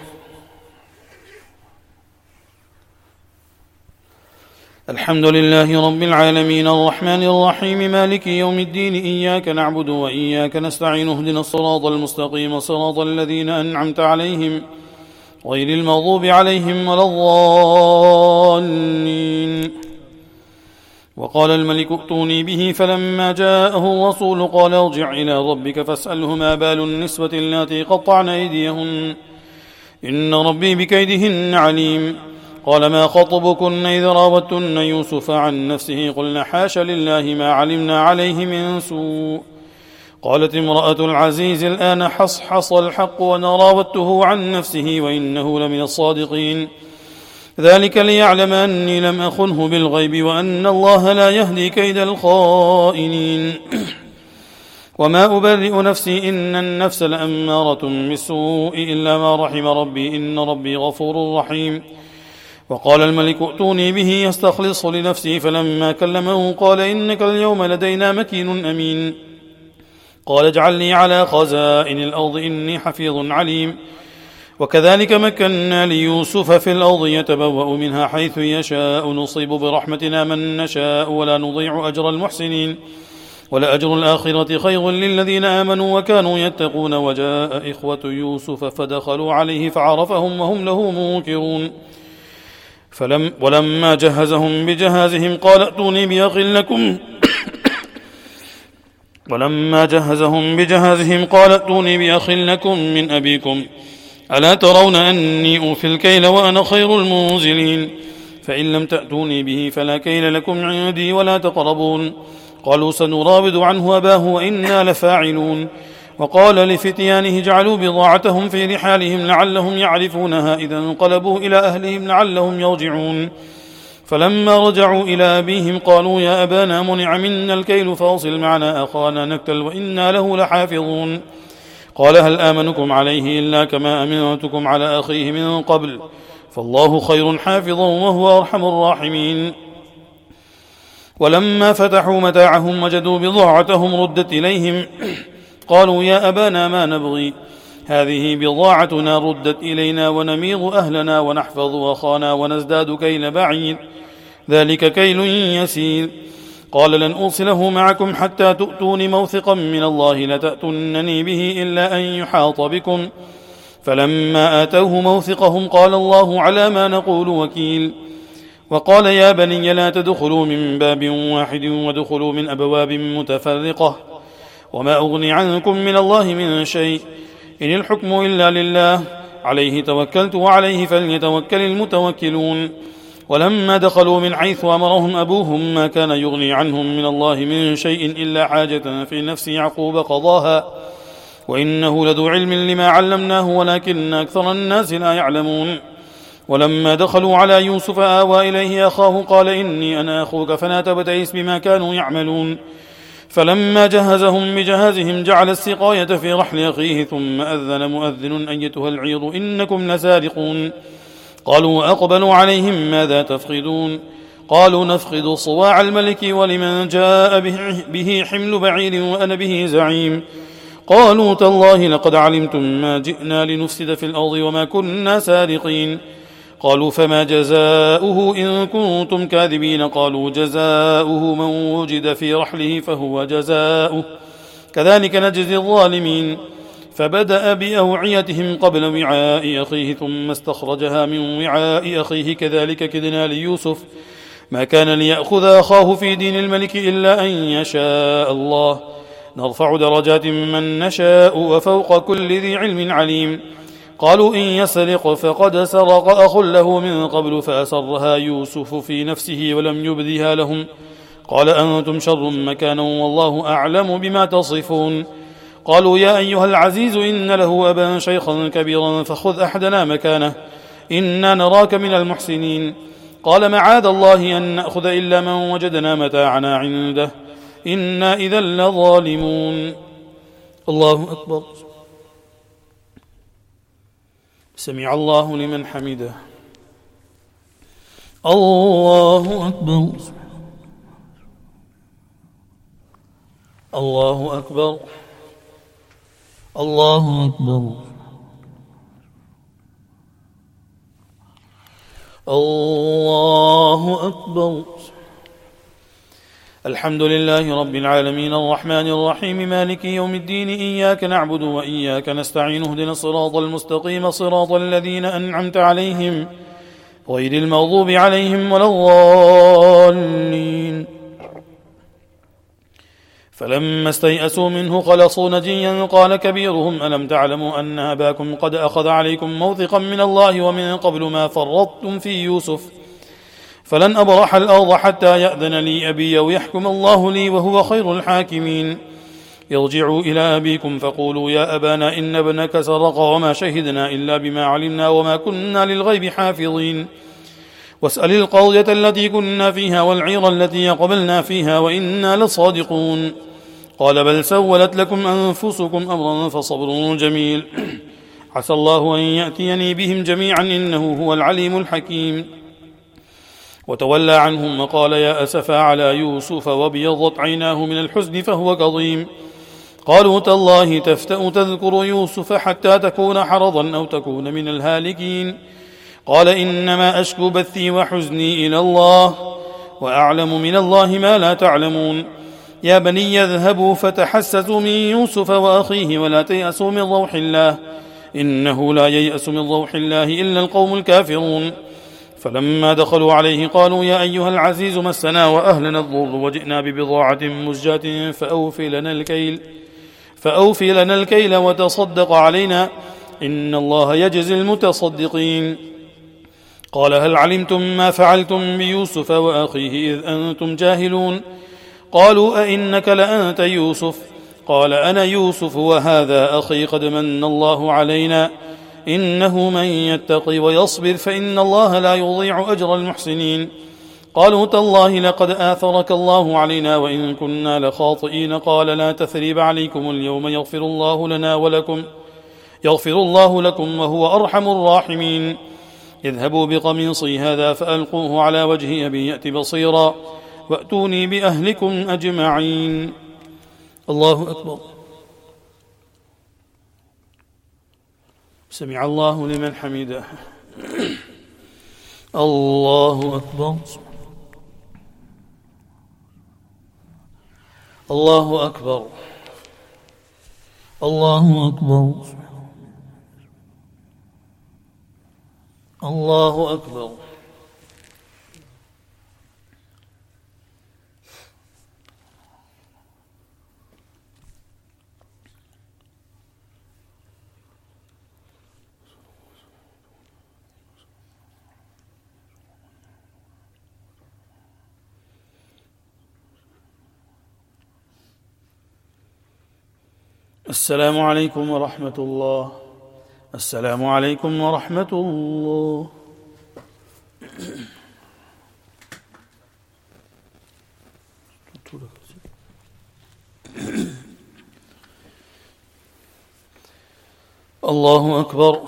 الحمد لله رب العالمين الرحمن الرحيم مالك يوم الدين إياك نعبد وإياك نستعين اهدنا الصراط المستقيم صراط الذين أنعمت عليهم غير المغضوب عليهم ولا الضالين. وقال الملك ائتوني به فلما جاءه الرسول قال ارجع إلى ربك فاسأله ما بال النسوة اللاتي قطعن أيديهن إن ربي بكيدهن عليم. قال ما خطبكن إذ راوتن يوسف عن نفسه قلنا حاش لله ما علمنا عليه من سوء. قالت امرأة العزيز الآن حصحص الحق وأنا راودته عن نفسه وإنه لمن الصادقين. ذلك ليعلم أني لم أخنه بالغيب وأن الله لا يهدي كيد الخائنين. وما أبرئ نفسي إن النفس لأمارة بالسوء إلا ما رحم ربي إن ربي غفور رحيم. وقال الملك ائتوني به يستخلص لنفسي فلما كلمه قال إنك اليوم لدينا مكين أمين. قال اجعلني على خزائن الأرض إني حفيظ عليم. وكذلك مكنا ليوسف في الأرض يتبوأ منها حيث يشاء نصيب برحمتنا من نشاء ولا نضيع أجر المحسنين ولأجر الآخرة خير للذين آمنوا وكانوا يتقون. وجاء إخوة يوسف فدخلوا عليه فعرفهم وهم له منكرون. ولما جهزهم بجهازهم قال ائتوني بأخ لكم من أبيكم ألا ترون أني أوفي الكيل وأنا خير المنزلين. فإن لم تأتوني به فلا كيل لكم عندي ولا تقربون. قالوا سنراود عنه أباه وإنا لفاعلون. وقال لفتيانه اجعلوا بضاعتهم في رحالهم لعلهم يعرفونها إذا انقلبوا إلى أهلهم لعلهم يرجعون. فلما رجعوا إلى أبيهم قالوا يا أبانا منع منا الكيل فأرسل معنا أخانا نكتل وإنا له لحافظون. قال هل آمنكم عليه إلا كما أمنتكم على أخيه من قبل فالله خير حافظا وهو أرحم الراحمين. ولما فتحوا متاعهم وجدوا بضاعتهم ردت إليهم قالوا يا أبانا ما نبغي هذه بضاعتنا ردت إلينا ونميض أهلنا ونحفظ أخانا ونزداد كيل بعير ذلك كيل يسير. قال لن أرسله معكم حتى تؤتون موثقا من الله لتأتونني به إلا أن يحاط بكم. فلما آتوه موثقهم قال الله على ما نقول وكيل. وقال يا بني لا تدخلوا من باب واحد وادخلوا من أبواب متفرقة وما أغني عنكم من الله من شيء إن الحكم إلا لله عليه توكلت وعليه فليتوكل المتوكلون. ولما دخلوا من حيث أمرهم أبوهم ما كان يغني عنهم من الله من شيء إلا حاجة في نفس يعقوب قضاها وإنه لذو علم لما علمناه ولكن أكثر الناس لا يعلمون. ولما دخلوا على يوسف آوى إليه أخاه قال إني أنا أخوك فلا تبتئس بما كانوا يعملون. فلما جهزهم بجهازهم جعل السقاية في رحل أخيه ثم أذن مؤذن أيتها العير إنكم لسارقون. قالوا أقبلوا عليهم ماذا تفقدون قالوا نفقد صواع الملك ولمن جاء به حمل بعير وأنا به زعيم. قالوا تالله لقد علمتم ما جئنا لنفسد في الأرض وما كنا سارقين. قالوا فما جزاؤه إن كنتم كاذبين قالوا جزاؤه من وجد في رحله فهو جزاؤه كذلك نجزي الظالمين. فبدأ بأوعيتهم قبل وعاء أخيه ثم استخرجها من وعاء أخيه كذلك كدنا ليوسف ما كان ليأخذ أخاه في دين الملك إلا أن يشاء الله نرفع درجات من نشاء وفوق كل ذي علم عليم. قالوا إن يسرق فقد سرق أخ له من قبل فأسرها يوسف في نفسه ولم يبدها لهم قال أنتم شر مكانا والله أعلم بما تصفون. قالوا يا أيها العزيز إن له أبا شيخا كبيرا فخذ أحدنا مكانه إنا نراك من المحسنين. قال معاذ الله أن نأخذ إلا من وجدنا متاعنا عنده إنا إذا لظالمون. الله أكبر. سمع الله لمن حمده. الله أكبر. الله أكبر. الله أكبر. الله أكبر. الحمد لله رب العالمين الرحمن الرحيم مالك يوم الدين إياك نعبد وإياك نستعين اهدنا الصراط المستقيم صراط الذين أنعمت عليهم غير المغضوب عليهم ولا الضالين. فلما استيئسوا منه خلصوا نجيا قال كبيرهم ألم تعلموا أن أباكم قد أخذ عليكم موثقا من الله ومن قبل ما فرطتم في يوسف فلن أبرح الأرض حتى يأذن لي أبي ويحكم الله لي وهو خير الحاكمين. ارجعوا إلى أبيكم فقولوا يا أبانا إن ابنك سرق وما شهدنا إلا بما علمنا وما كنا للغيب حافظين. واسأل القرية التي كنا فيها والعير التي قبلنا فيها وإنا لصادقون. قال بل سولت لكم أنفسكم أمرا فصبر جميل عسى الله أن يأتيني بهم جميعا إنه هو العليم الحكيم. وتولى عنهم وقال يا أسفا على يوسف وابيضت عيناه من الحزن فهو كظيم. قالوا تالله تفتأ تذكر يوسف حتى تكون حرضا أو تكون من الهالكين. قال إنما أشكو بثي وحزني إلى الله وأعلم من الله ما لا تعلمون. يا بني يذهبوا فتحسسوا من يوسف وأخيه ولا تيأسوا من روح الله إنه لا ييأس من روح الله إلا القوم الكافرون. فلما دخلوا عليه قالوا يا أيها العزيز مسنا وأهلنا الضر وجئنا ببضاعة مزجاة فأوفي لنا الكيل وتصدق علينا إن الله يجزي المتصدقين. قال هل علمتم ما فعلتم بيوسف وأخيه إذ أنتم جاهلون قالوا أئنك لأنت يوسف قال أنا يوسف وهذا أخي قد من الله علينا إنه من يتقي ويصبر فإن الله لا يضيع أجر المحسنين قالوا تالله لقد آثرك الله علينا وإن كنا لخاطئين قال لا تثريب عليكم اليوم يغفر الله لكم وهو أرحم الراحمين اذهبوا بقميصي هذا فألقوه على وجه أبي يأت بصيرا وأتوني بأهلكم أجمعين. الله أكبر. سمع الله لمن حمده. الله أكبر. الله أكبر. الله أكبر. الله أكبر. السلام عليكم ورحمة الله. السلام عليكم ورحمة الله. الله أكبر.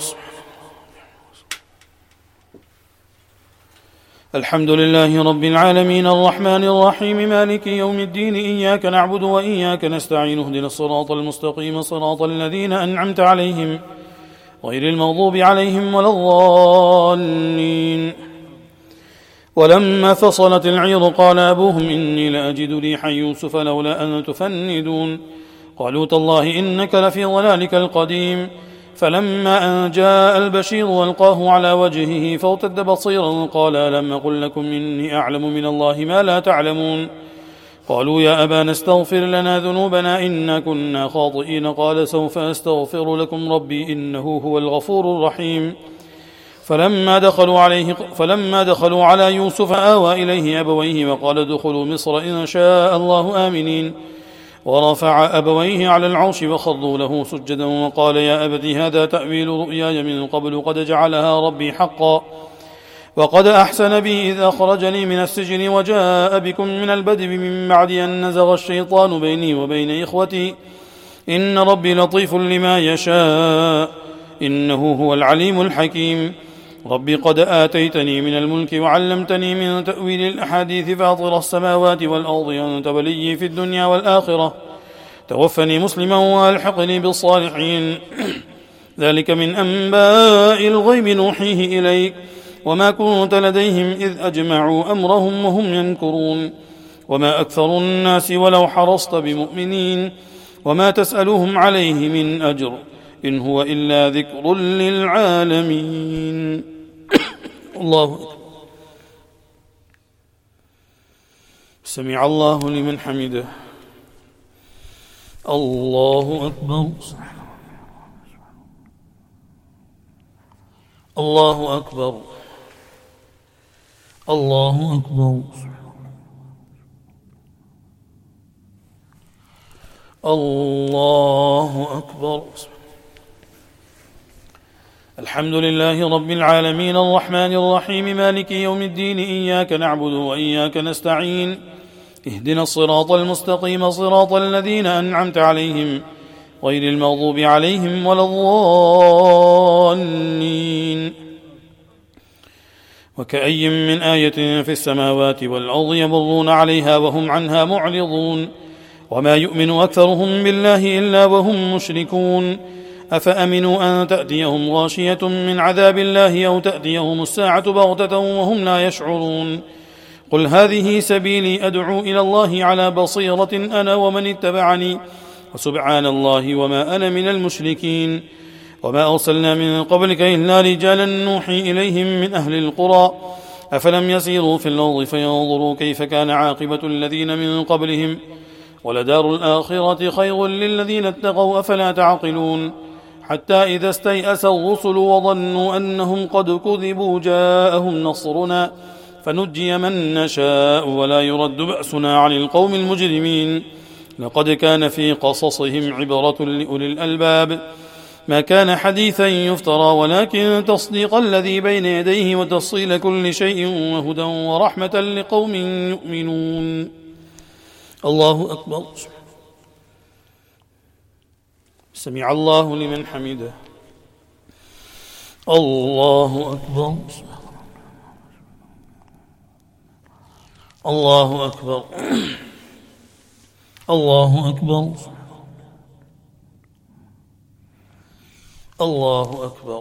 الحمد لله رب العالمين الرحمن الرحيم مالك يوم الدين إياك نعبد وإياك نستعين اهدنا الصراط المستقيم صراط الذين أنعمت عليهم غير المغضوب عليهم ولا الضالين. ولما فصلت العير قال أبوهم إني لأجد ريح يوسف لولا أن تفندون قالوا تالله إنك لفي ضلالك القديم فلما أن جاء البشير والقاه على وجهه فارتد بصيرا قال ألم أقل لكم إني أعلم من الله ما لا تعلمون قالوا يا أبانا استغفر لنا ذنوبنا إنا كنا خاطئين قال سوف أستغفر لكم ربي إنه هو الغفور الرحيم فلما دخلوا على يوسف آوى إليه أبويه وقال ادخلوا مصر إن شاء الله آمنين ورفع أبويه على العرش وخضوا له سجدا وقال يا أبت هذا تأويل رؤياي من قبل قد جعلها ربي حقا وقد أحسن بي إذ أخرجني من السجن وجاء بكم من البدو من بعد أن نزغ الشيطان بيني وبين إخوتي إن ربي لطيف لما يشاء إنه هو العليم الحكيم ربي قد آتيتني من الملك وعلمتني من تأويل الأحاديث فاطر السماوات والأرض أنت وليي في الدنيا والآخرة توفني مسلما والحقني بالصالحين ذلك من أنباء الغيب نوحيه إليك وما كنت لديهم إذ أجمعوا أمرهم وهم ينكرون وما أكثر الناس ولو حرصت بمؤمنين وما تسألهم عليه من أجر إن هو إلا ذكر للعالمين. الله أكبر. سمع الله لمن حمده. الله أكبر. الله أكبر. الله أكبر. الله أكبر. الحمد لله رب العالمين الرحمن الرحيم مالك يوم الدين إياك نعبد وإياك نستعين اهدنا الصراط المستقيم صراط الذين أنعمت عليهم غير المغضوب عليهم ولا الضالين. وكأي من آية في السماوات والأرض يمرون عليها وهم عنها معرضون وما يؤمن أكثرهم بالله إلا وهم مشركون أفأمنوا أن تأتيهم غاشية من عذاب الله أو تأتيهم الساعة بغتة وهم لا يشعرون قل هذه سبيلي أدعو إلى الله على بصيرة أنا ومن اتبعني وسبحان الله وما أنا من المشركين وما أرسلنا من قبلك إلا رجالا نوحي إليهم من أهل القرى أفلم يسيروا في الأرض فينظروا كيف كان عاقبة الذين من قبلهم ولدار الآخرة خير للذين اتقوا أفلا تعقلون حتى إذا استيأس الرسل وظنوا أنهم قد كذبوا جاءهم نصرنا فنجي من نشاء ولا يرد بأسنا عن القوم المجرمين. لقد كان في قصصهم عبرة لأولي الألباب ما كان حديثا يفترى ولكن تصديق الذي بين يديه وتفصيل كل شيء وهدى ورحمة لقوم يؤمنون. الله أكبر. سمع الله لمن حمده. الله أكبر. الله أكبر. الله أكبر. الله أكبر.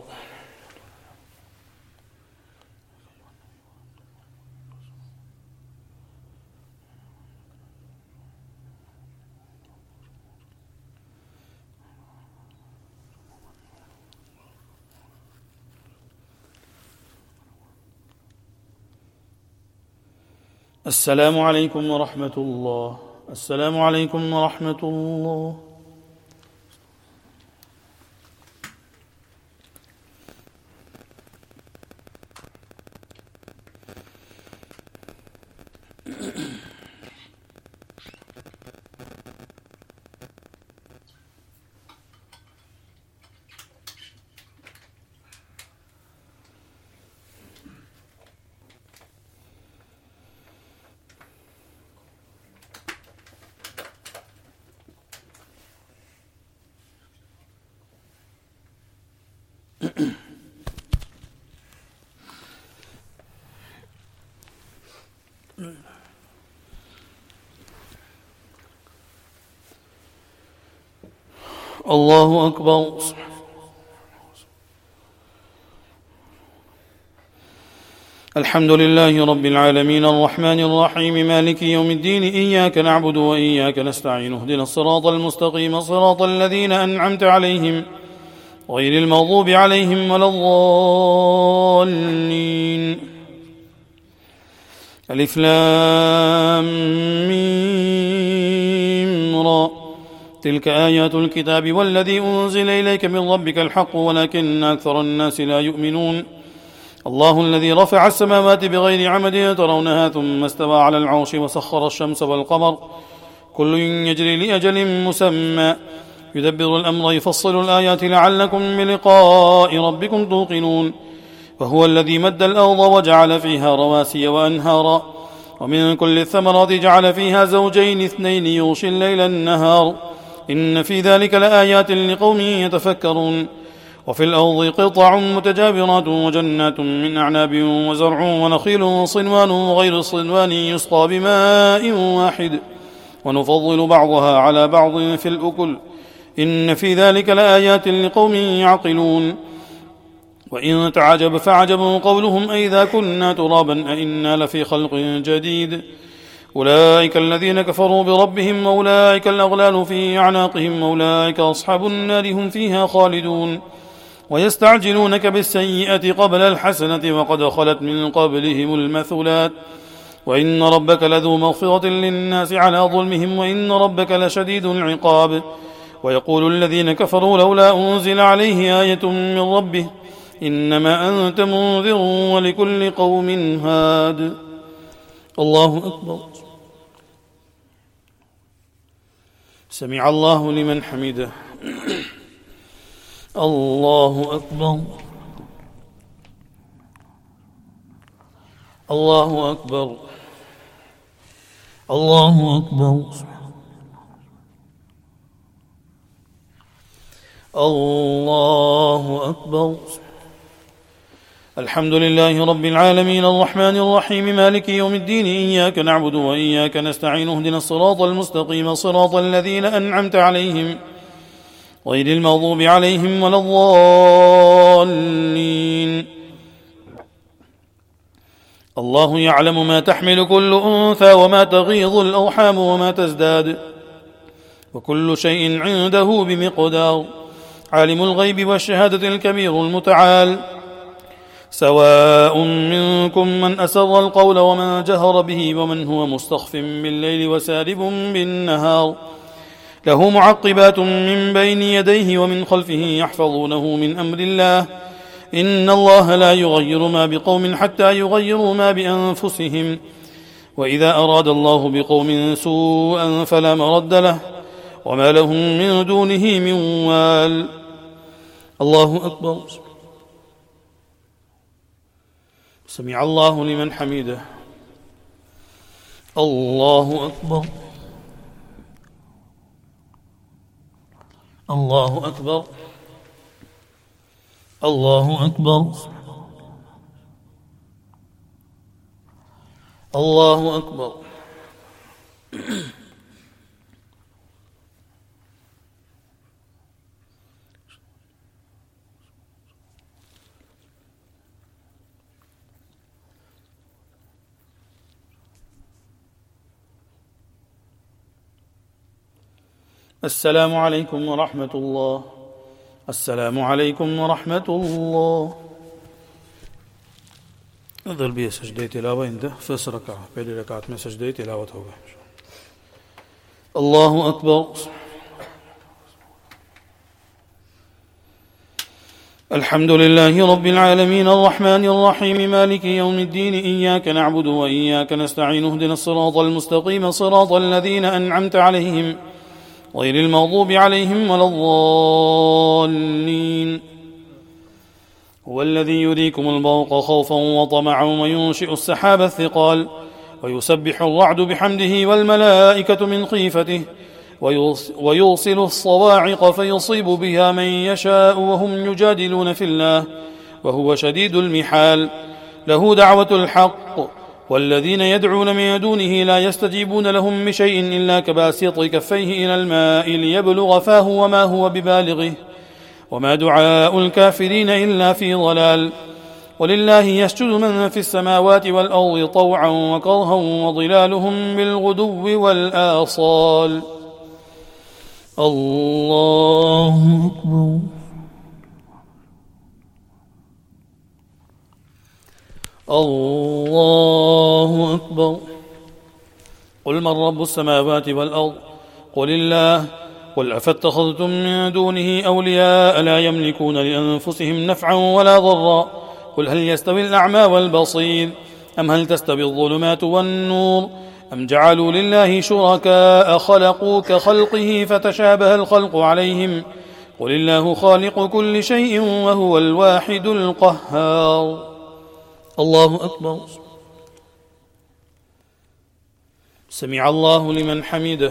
السلام عليكم ورحمة الله. السلام عليكم ورحمة الله. الله أكبر. الحمد لله رب العالمين الرحمن الرحيم مالك يوم الدين إياك نعبد وإياك نستعين اهدنا الصراط المستقيم صراط الذين أنعمت عليهم غير المغضوب عليهم ولا الضالين. ألف لام ميم را تلك آيات الكتاب والذي أنزل إليك من ربك الحق ولكن أكثر الناس لا يؤمنون. الله الذي رفع السماوات بغير عمد ترونها ثم استوى على العرش وسخر الشمس والقمر كل يجري لأجل مسمى يدبر الأمر يفصل الآيات لعلكم بلقاء ربكم توقنون. وهو الذي مد الأرض وجعل فيها رواسي وأنهارا ومن كل الثمرات جعل فيها زوجين اثنين يغشي الليل النهار إن في ذلك لآيات لقوم يتفكرون. وفي الأرض قطع متجابرات وجنات من أعناب وزرع ونخيل صنوان وغير صنوان يسقى بماء واحد ونفضل بعضها على بعض في الأكل إن في ذلك لآيات لقوم يعقلون. وإن تعجب فعجب قولهم أئذا كنا ترابا أئنا لفي خلق جديد أولئك الذين كفروا بربهم وأولئك الأغلال في أعناقهم وأولئك أصحاب النار هم فيها خالدون. ويستعجلونك بالسيئة قبل الحسنة وقد خلت من قبلهم المثلات وإن ربك لذو مغفرة للناس على ظلمهم وإن ربك لشديد العقاب. ويقول الذين كفروا لولا أنزل عليه آية من ربه إنما أنت منذر ولكل قوم هاد. الله أكبر. سمع الله لمن حمده. الله أكبر. الله أكبر. الله أكبر. الله أكبر. الحمد لله رب العالمين الرحمن الرحيم مالك يوم الدين إياك نعبد وإياك نستعين اهدنا الصراط المستقيم صراط الذين أنعمت عليهم غير المغضوب عليهم ولا الضالين. الله يعلم ما تحمل كل أنثى وما تغيض الأرحام وما تزداد وكل شيء عنده بمقدار. عالم الغيب والشهادة الكبير المتعال. سواء منكم من أسر القول ومن جهر به ومن هو مستخف بالليل وسارب بالنهار له معقبات من بين يديه ومن خلفه يحفظونه من أمر الله إن الله لا يغير ما بقوم حتى يغيروا ما بأنفسهم وإذا أراد الله بقوم سوءا فلا مرد له وما لهم من دونه من وال. الله أكبر. سمع الله لمن حمده. الله أكبر. الله أكبر. الله أكبر. الله أكبر. السلام عليكم ورحمة الله. السلام عليكم ورحمة الله. نظر भी सजदे तिलावा इंदा फर्स्ट रका पहली रकात में सजदे तिलावत होगा. الله أكبر. الحمد لله رب العالمين الرحمن الرحيم مالك يوم الدين إياك نعبد وإياك نستعين اهدنا الصراط المستقيم صراط الذين أنعمت عليهم غير المغضوب عليهم ولا الضالين. هو الذي يريكم البرق خوفا وطمعا وينشئ السحاب الثقال ويسبح الرعد بحمده والملائكة من خيفته ويرسل الصواعق فيصيب بها من يشاء وهم يجادلون في الله وهو شديد المحال. له دعوة الحق والذين يدعون من دونه لا يستجيبون لهم بشيء إلا كباسط كفيه إلى الماء ليبلغ فاه وما هو ببالغه وما دعاء الكافرين إلا في ضلال. ولله يسجد من في السماوات والأرض طوعا وكرها وظلالهم بالغدو والآصال. الله أكبر. الله أكبر. قل من رب السماوات والأرض قل الله قل أفاتخذتم من دونه أولياء لا يملكون لأنفسهم نفعا ولا ضرا قل هل يستوي الأعمى والبصير أم هل تستوي الظلمات والنور أم جعلوا لله شركاء خلقوا كخلقه فتشابه الخلق عليهم قل الله خالق كل شيء وهو الواحد القهار. الله أكبر. سمع الله لمن حمده.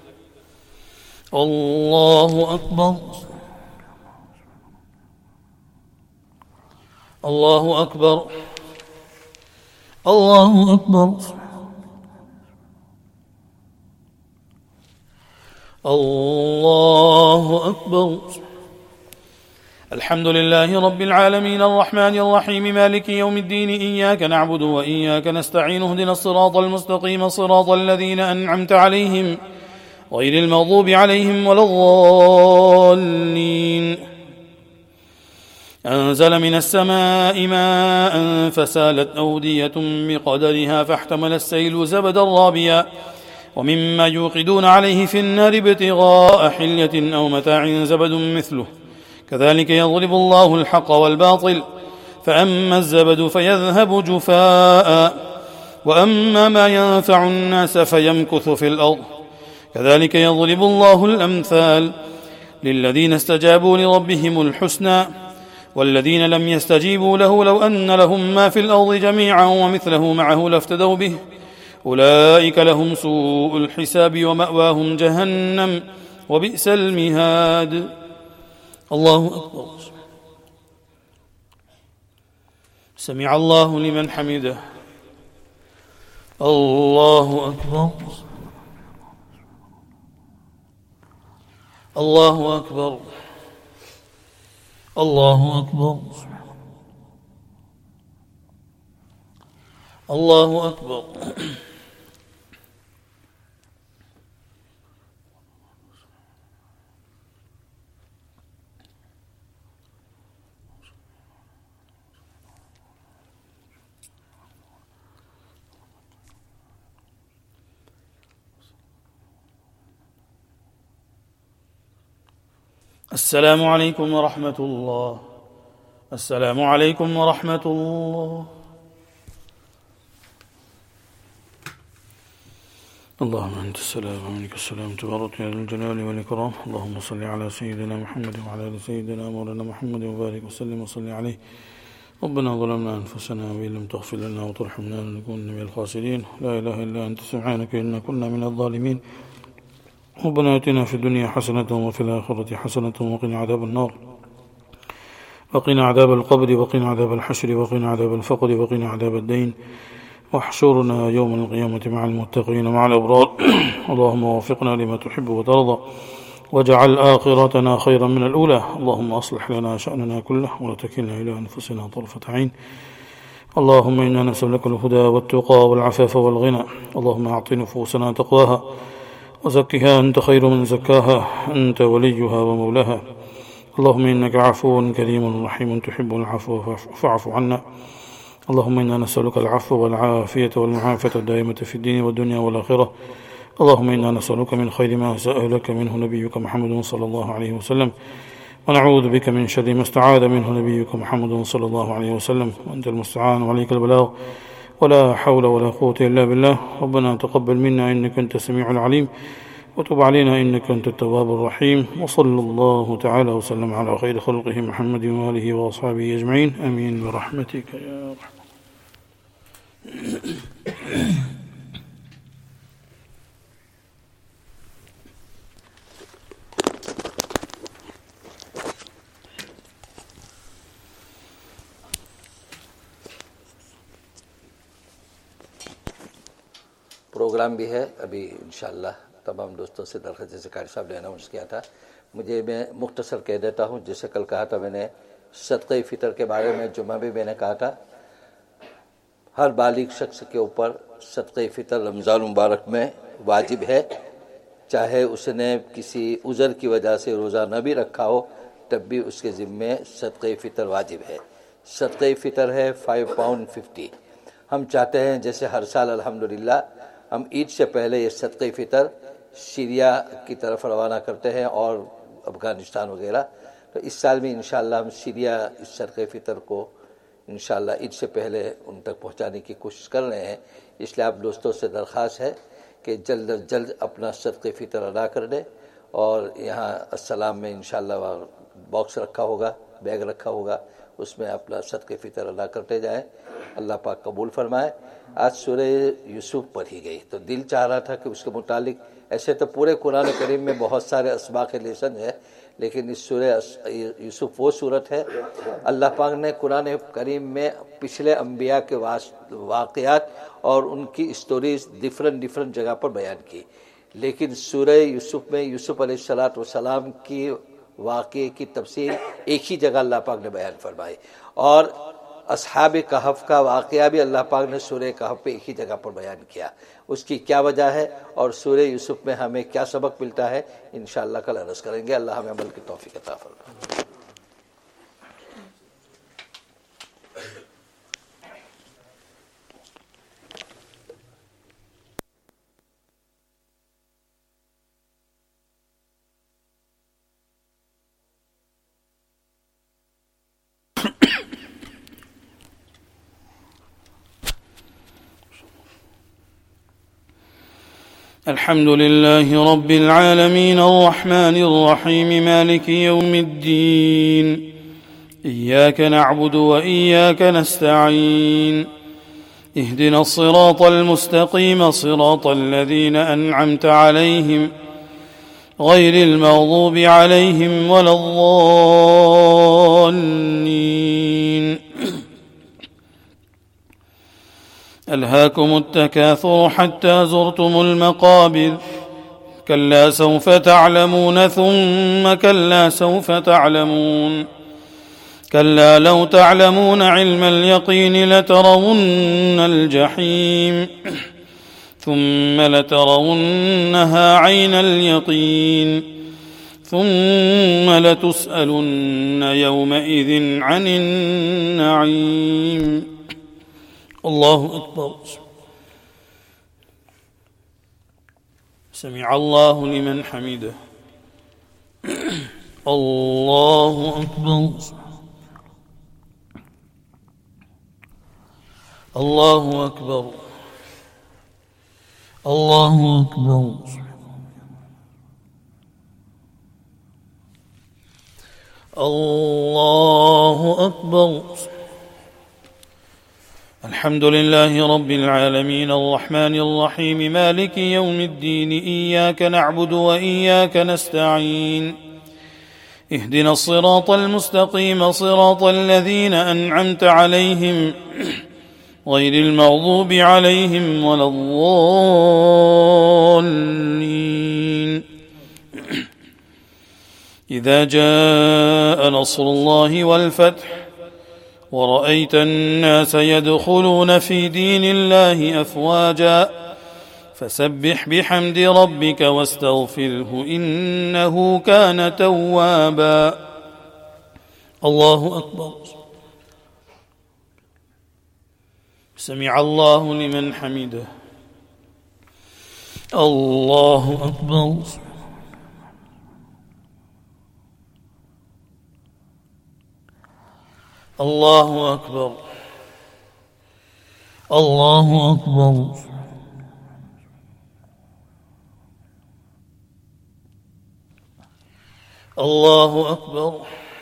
الله أكبر. الله أكبر. الله أكبر. الله أكبر. الحمد لله رب العالمين الرحمن الرحيم مالك يوم الدين إياك نعبد وإياك نستعين اهدنا الصراط المستقيم صراط الذين أنعمت عليهم غير المغضوب عليهم ولا الضالين. أنزل من السماء ماء فسالت أودية بقدرها فاحتمل السيل زبدا رابيا ومما يوقدون عليه في النار ابتغاء حلية أو متاع زبد مثله كذلك يضرب الله الحق والباطل فأما الزبد فيذهب جفاء وأما ما ينفع الناس فيمكث في الأرض كذلك يضرب الله الأمثال للذين استجابوا لربهم الحسنى والذين لم يستجيبوا له لو أن لهم ما في الأرض جميعا ومثله معه لافتدوا به أولئك لهم سوء الحساب ومأواهم جهنم وبئس المهاد. الله أكبر. سمع الله لمن حمده. الله أكبر. الله أكبر. الله أكبر. الله أكبر. السلام عليكم ورحمة الله. السلام عليكم ورحمة الله. اللهم أنت السلام ومنك السلام تبارك يا ذو الجلال والإكرام. اللهم صل على سيدنا محمد وعلى آل سيدنا مولانا محمد وبارك وسلم وصل عليه. ربنا ظلمنا أنفسنا وإن لم تغفر لنا وترحمنا لنكون من الخاسرين. لا إله إلا أنت سبحانك إنا كنا من الظالمين. ربنا آتنا في الدنيا حسنة وفي الآخرة حسنة وقنا عذاب النار وقنا عذاب القبر وقنا عذاب الحشر وقنا عذاب الفقر وقنا عذاب الدين واحشرنا يوم القيامة مع المتقين مع الأبرار. اللهم وفقنا لما تحب وترضى واجعل آخرتنا خيرا من الأولى. اللهم أصلح لنا شأننا كله ولا تكلنا إلى أنفسنا طرفة عين. اللهم إنا نسألك الهدى والتقى والعفاف والغنى. اللهم أعط نفوسنا تقواها وزكها أنت خير من زكاها أنت وليها ومولاها. اللهم إنك عفو كريم رحيم تحب العفو فاعف عنا. اللهم إنا نسألك العفو والعافية والمعافاة الدائمة في الدين والدنيا والآخرة. اللهم إنا نسألك من خير ما سألك منه نبيك محمد صلى الله عليه وسلم ونعوذ بك من شر ما استعاذ منه نبيك محمد صلى الله عليه وسلم وأنت المستعان وعليك البلاغ ولا حول ولا قوة إلا بالله. ربنا تقبل منا إنك أنت السميع العليم وتب علينا إنك أنت التواب الرحيم. وصلى الله تعالى وسلم على خير خلقه محمد وآله وأصحابه أجمعين. آمين برحمتك يا رحمة. प्रोग्राम भी है अभी इंशाअल्लाह तमाम दोस्तों से दरख्वास्त जैसे कारी साहब ने अनाउंस किया था। मैं मुख्तसर कह देता हूँ, जैसे कल कहा था मैंने सदक़े फ़ितर के बारे में, जुम्मा भी मैंने कहा था हर बालिग शख्स के ऊपर सदक़े फ़ितर रमज़ान मुबारक में वाजिब है, चाहे उसने किसी उज़र की वजह से रोज़ा न भी रखा हो तब भी उसके ज़िम्मे सदक़े फ़ितर वाजिब है। सदक़े फ़ितर है 5 पाउंड 50। हम चाहते हैं जैसे हर साल अल्हम्दुलिल्लाह हम ईद से पहले ये सदक़े फ़ितर सीरिया की तरफ रवाना करते हैं और अफ़गानिस्तान वगैरह, तो इस साल भी इंशाअल्लाह हम सीरिया इस सदक़े फ़ितर को इंशाअल्लाह ईद से पहले उन तक पहुंचाने की कोशिश कर रहे हैं। इसलिए आप दोस्तों से दरख्वास्त है कि जल्द अज जल्द अपना सदक़े फ़ितर अदा कर दें। और यहाँ अस्सलाम में इंशाअल्लाह बॉक्स रखा होगा, बैग रखा होगा, उसमें अपना सदक़े फ़ितर अदा करते जाएँ। अल्लाह पाक कबूल फरमाए। आज सूरह यूसुफ पढ़ी गई तो दिल चाह रहा था कि उसके मुतालिक, ऐसे तो पूरे कुरान करीम में बहुत सारे असबाक़ लेसन है, लेकिन इस सूरह यूसुफ वो सूरत है अल्लाह पाक ने कुरान करीम में पिछले अम्बिया के वाक़यात और उनकी स्टोरीज़ डिफरेंट जगह पर बयान की, लेकिन सूरह यूसुफ में यूसुफ अलैहिस्सलाम की वाक़े की तफसील एक ही जगह अल्लाह पाक ने बयान फरमाई। और अस्हाब कहफ का वाक़या भी अल्लाह पाक ने सूरह कहफ पे एक ही जगह पर बयान किया। उसकी क्या वजह है और सूरह यूसुफ में हमें क्या सबक मिलता है, इंशाअल्लाह कल अर्ज़ करेंगे। अल्लाह हमें अमल की तौफ़ीक़ अता फरमाए। الحمد لله رب العالمين الرحمن الرحيم مالك يوم الدين. إياك نعبد وإياك نستعين. اهدنا الصراط المستقيم صراط الذين أنعمت عليهم غير المغضوب عليهم ولا الضالين. ألهاكم التكاثر حتى زرتم المقابر كلا سوف تعلمون ثم كلا سوف تعلمون كلا لو تعلمون علم اليقين لترون الجحيم ثم لترونها عين اليقين ثم لتسألن يومئذ عن النعيم. الله أكبر. سمع الله لمن حمده. الله أكبر. الله أكبر. الله أكبر. الله أكبر. الحمد لله رب العالمين الرحمن الرحيم مالك يوم الدين إياك نعبد وإياك نستعين اهدنا الصراط المستقيم صراط الذين أنعمت عليهم غير المغضوب عليهم ولا الضالين. إذا جاء نصر الله والفتح ورأيت الناس يدخلون في دين الله أفواجا فسبح بحمد ربك واستغفره إنه كان توابا. الله أكبر. سمع الله لمن حمده. الله أكبر. الله أكبر. الله أكبر. الله أكبر.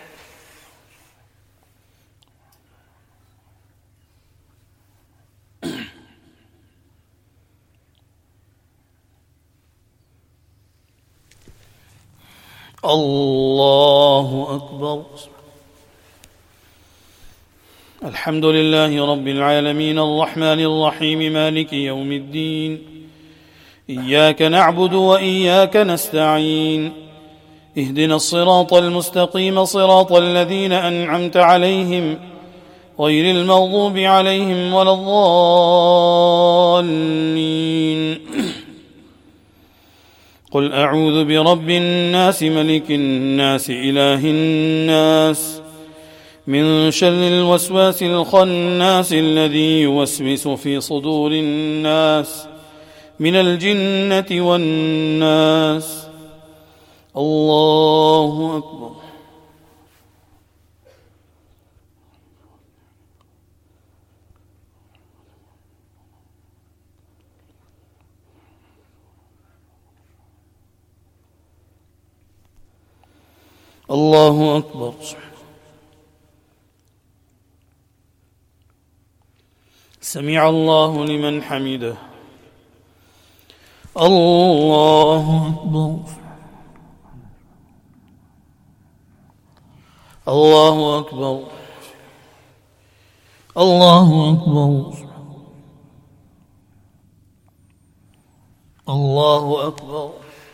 الله أكبر. الحمد لله رب العالمين الرحمن الرحيم مالك يوم الدين إياك نعبد وإياك نستعين اهدنا الصراط المستقيم صراط الذين أنعمت عليهم غير المغضوب عليهم ولا الضالين. قل أعوذ برب الناس ملك الناس إله الناس من شر الوسواس الخناس الذي يوسوس في صدور الناس من الجنة والناس. الله أكبر. الله أكبر. سمع الله لمن حمده. الله أكبر. الله أكبر. الله أكبر. الله أكبر.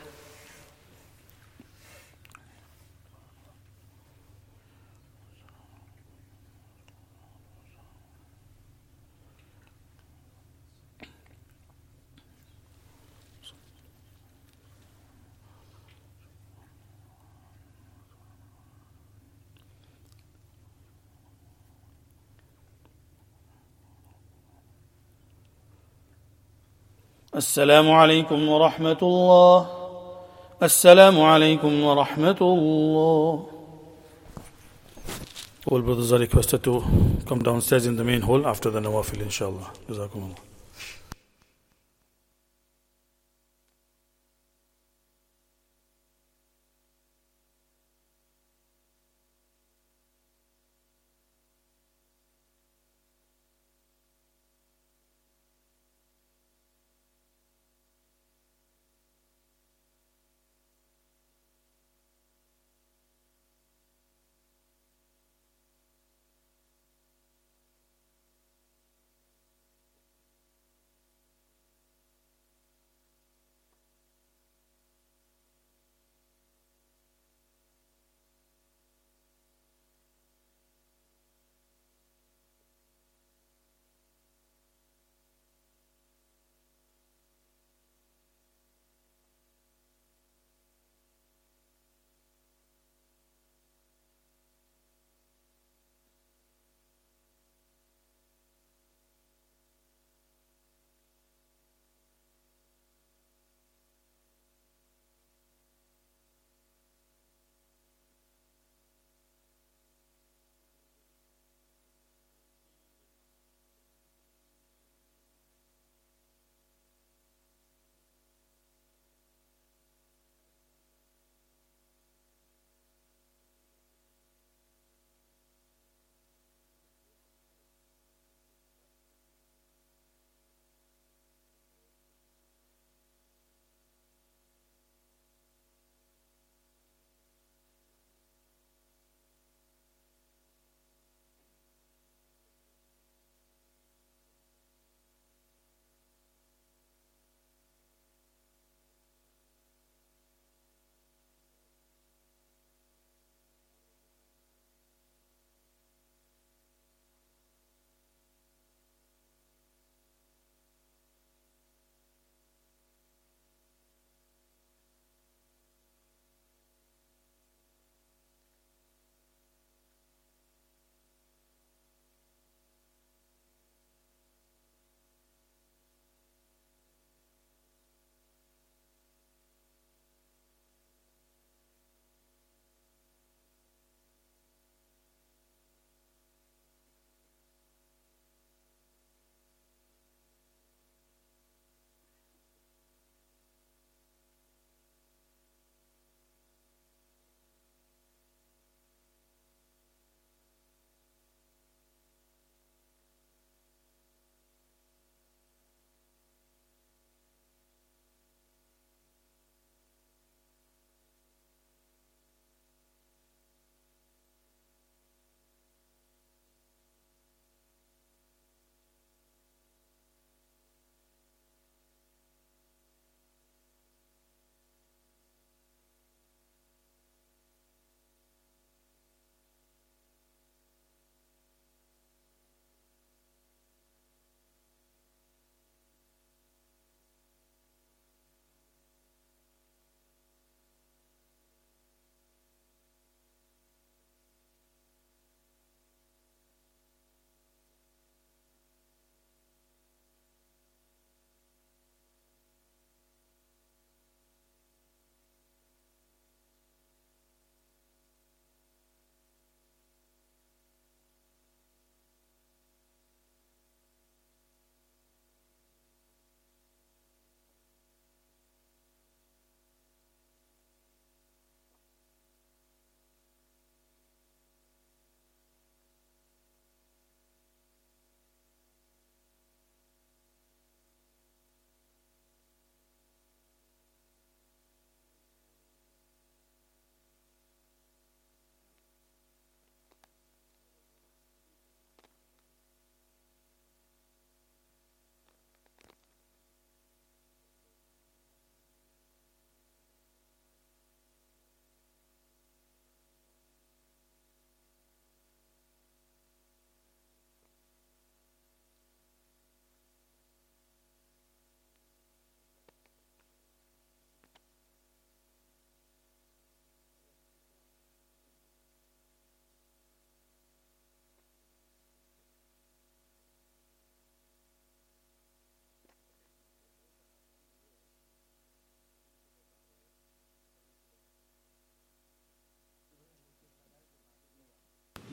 السلام عليكم ورحمة الله. السلام عليكم ورحمة الله. All brothers are requested to come downstairs in the main hall after the nawafil, inshallah. Jazakumullah.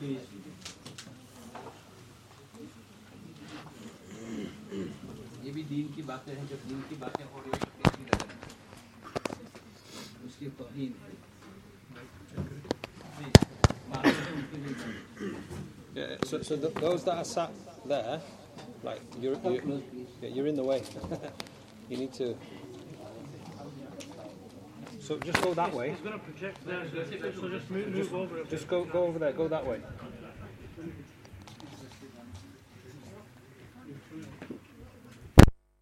ये भी दीन की बातें हैं, जब दीन की बातें हो रही है तो कैसी लग रही है उसकी तौहीन है। Yeah, so those that are sat there, like you're in the way. You need to. So just go that way. He's going to project there, so just move over. Just go over there. Go that way.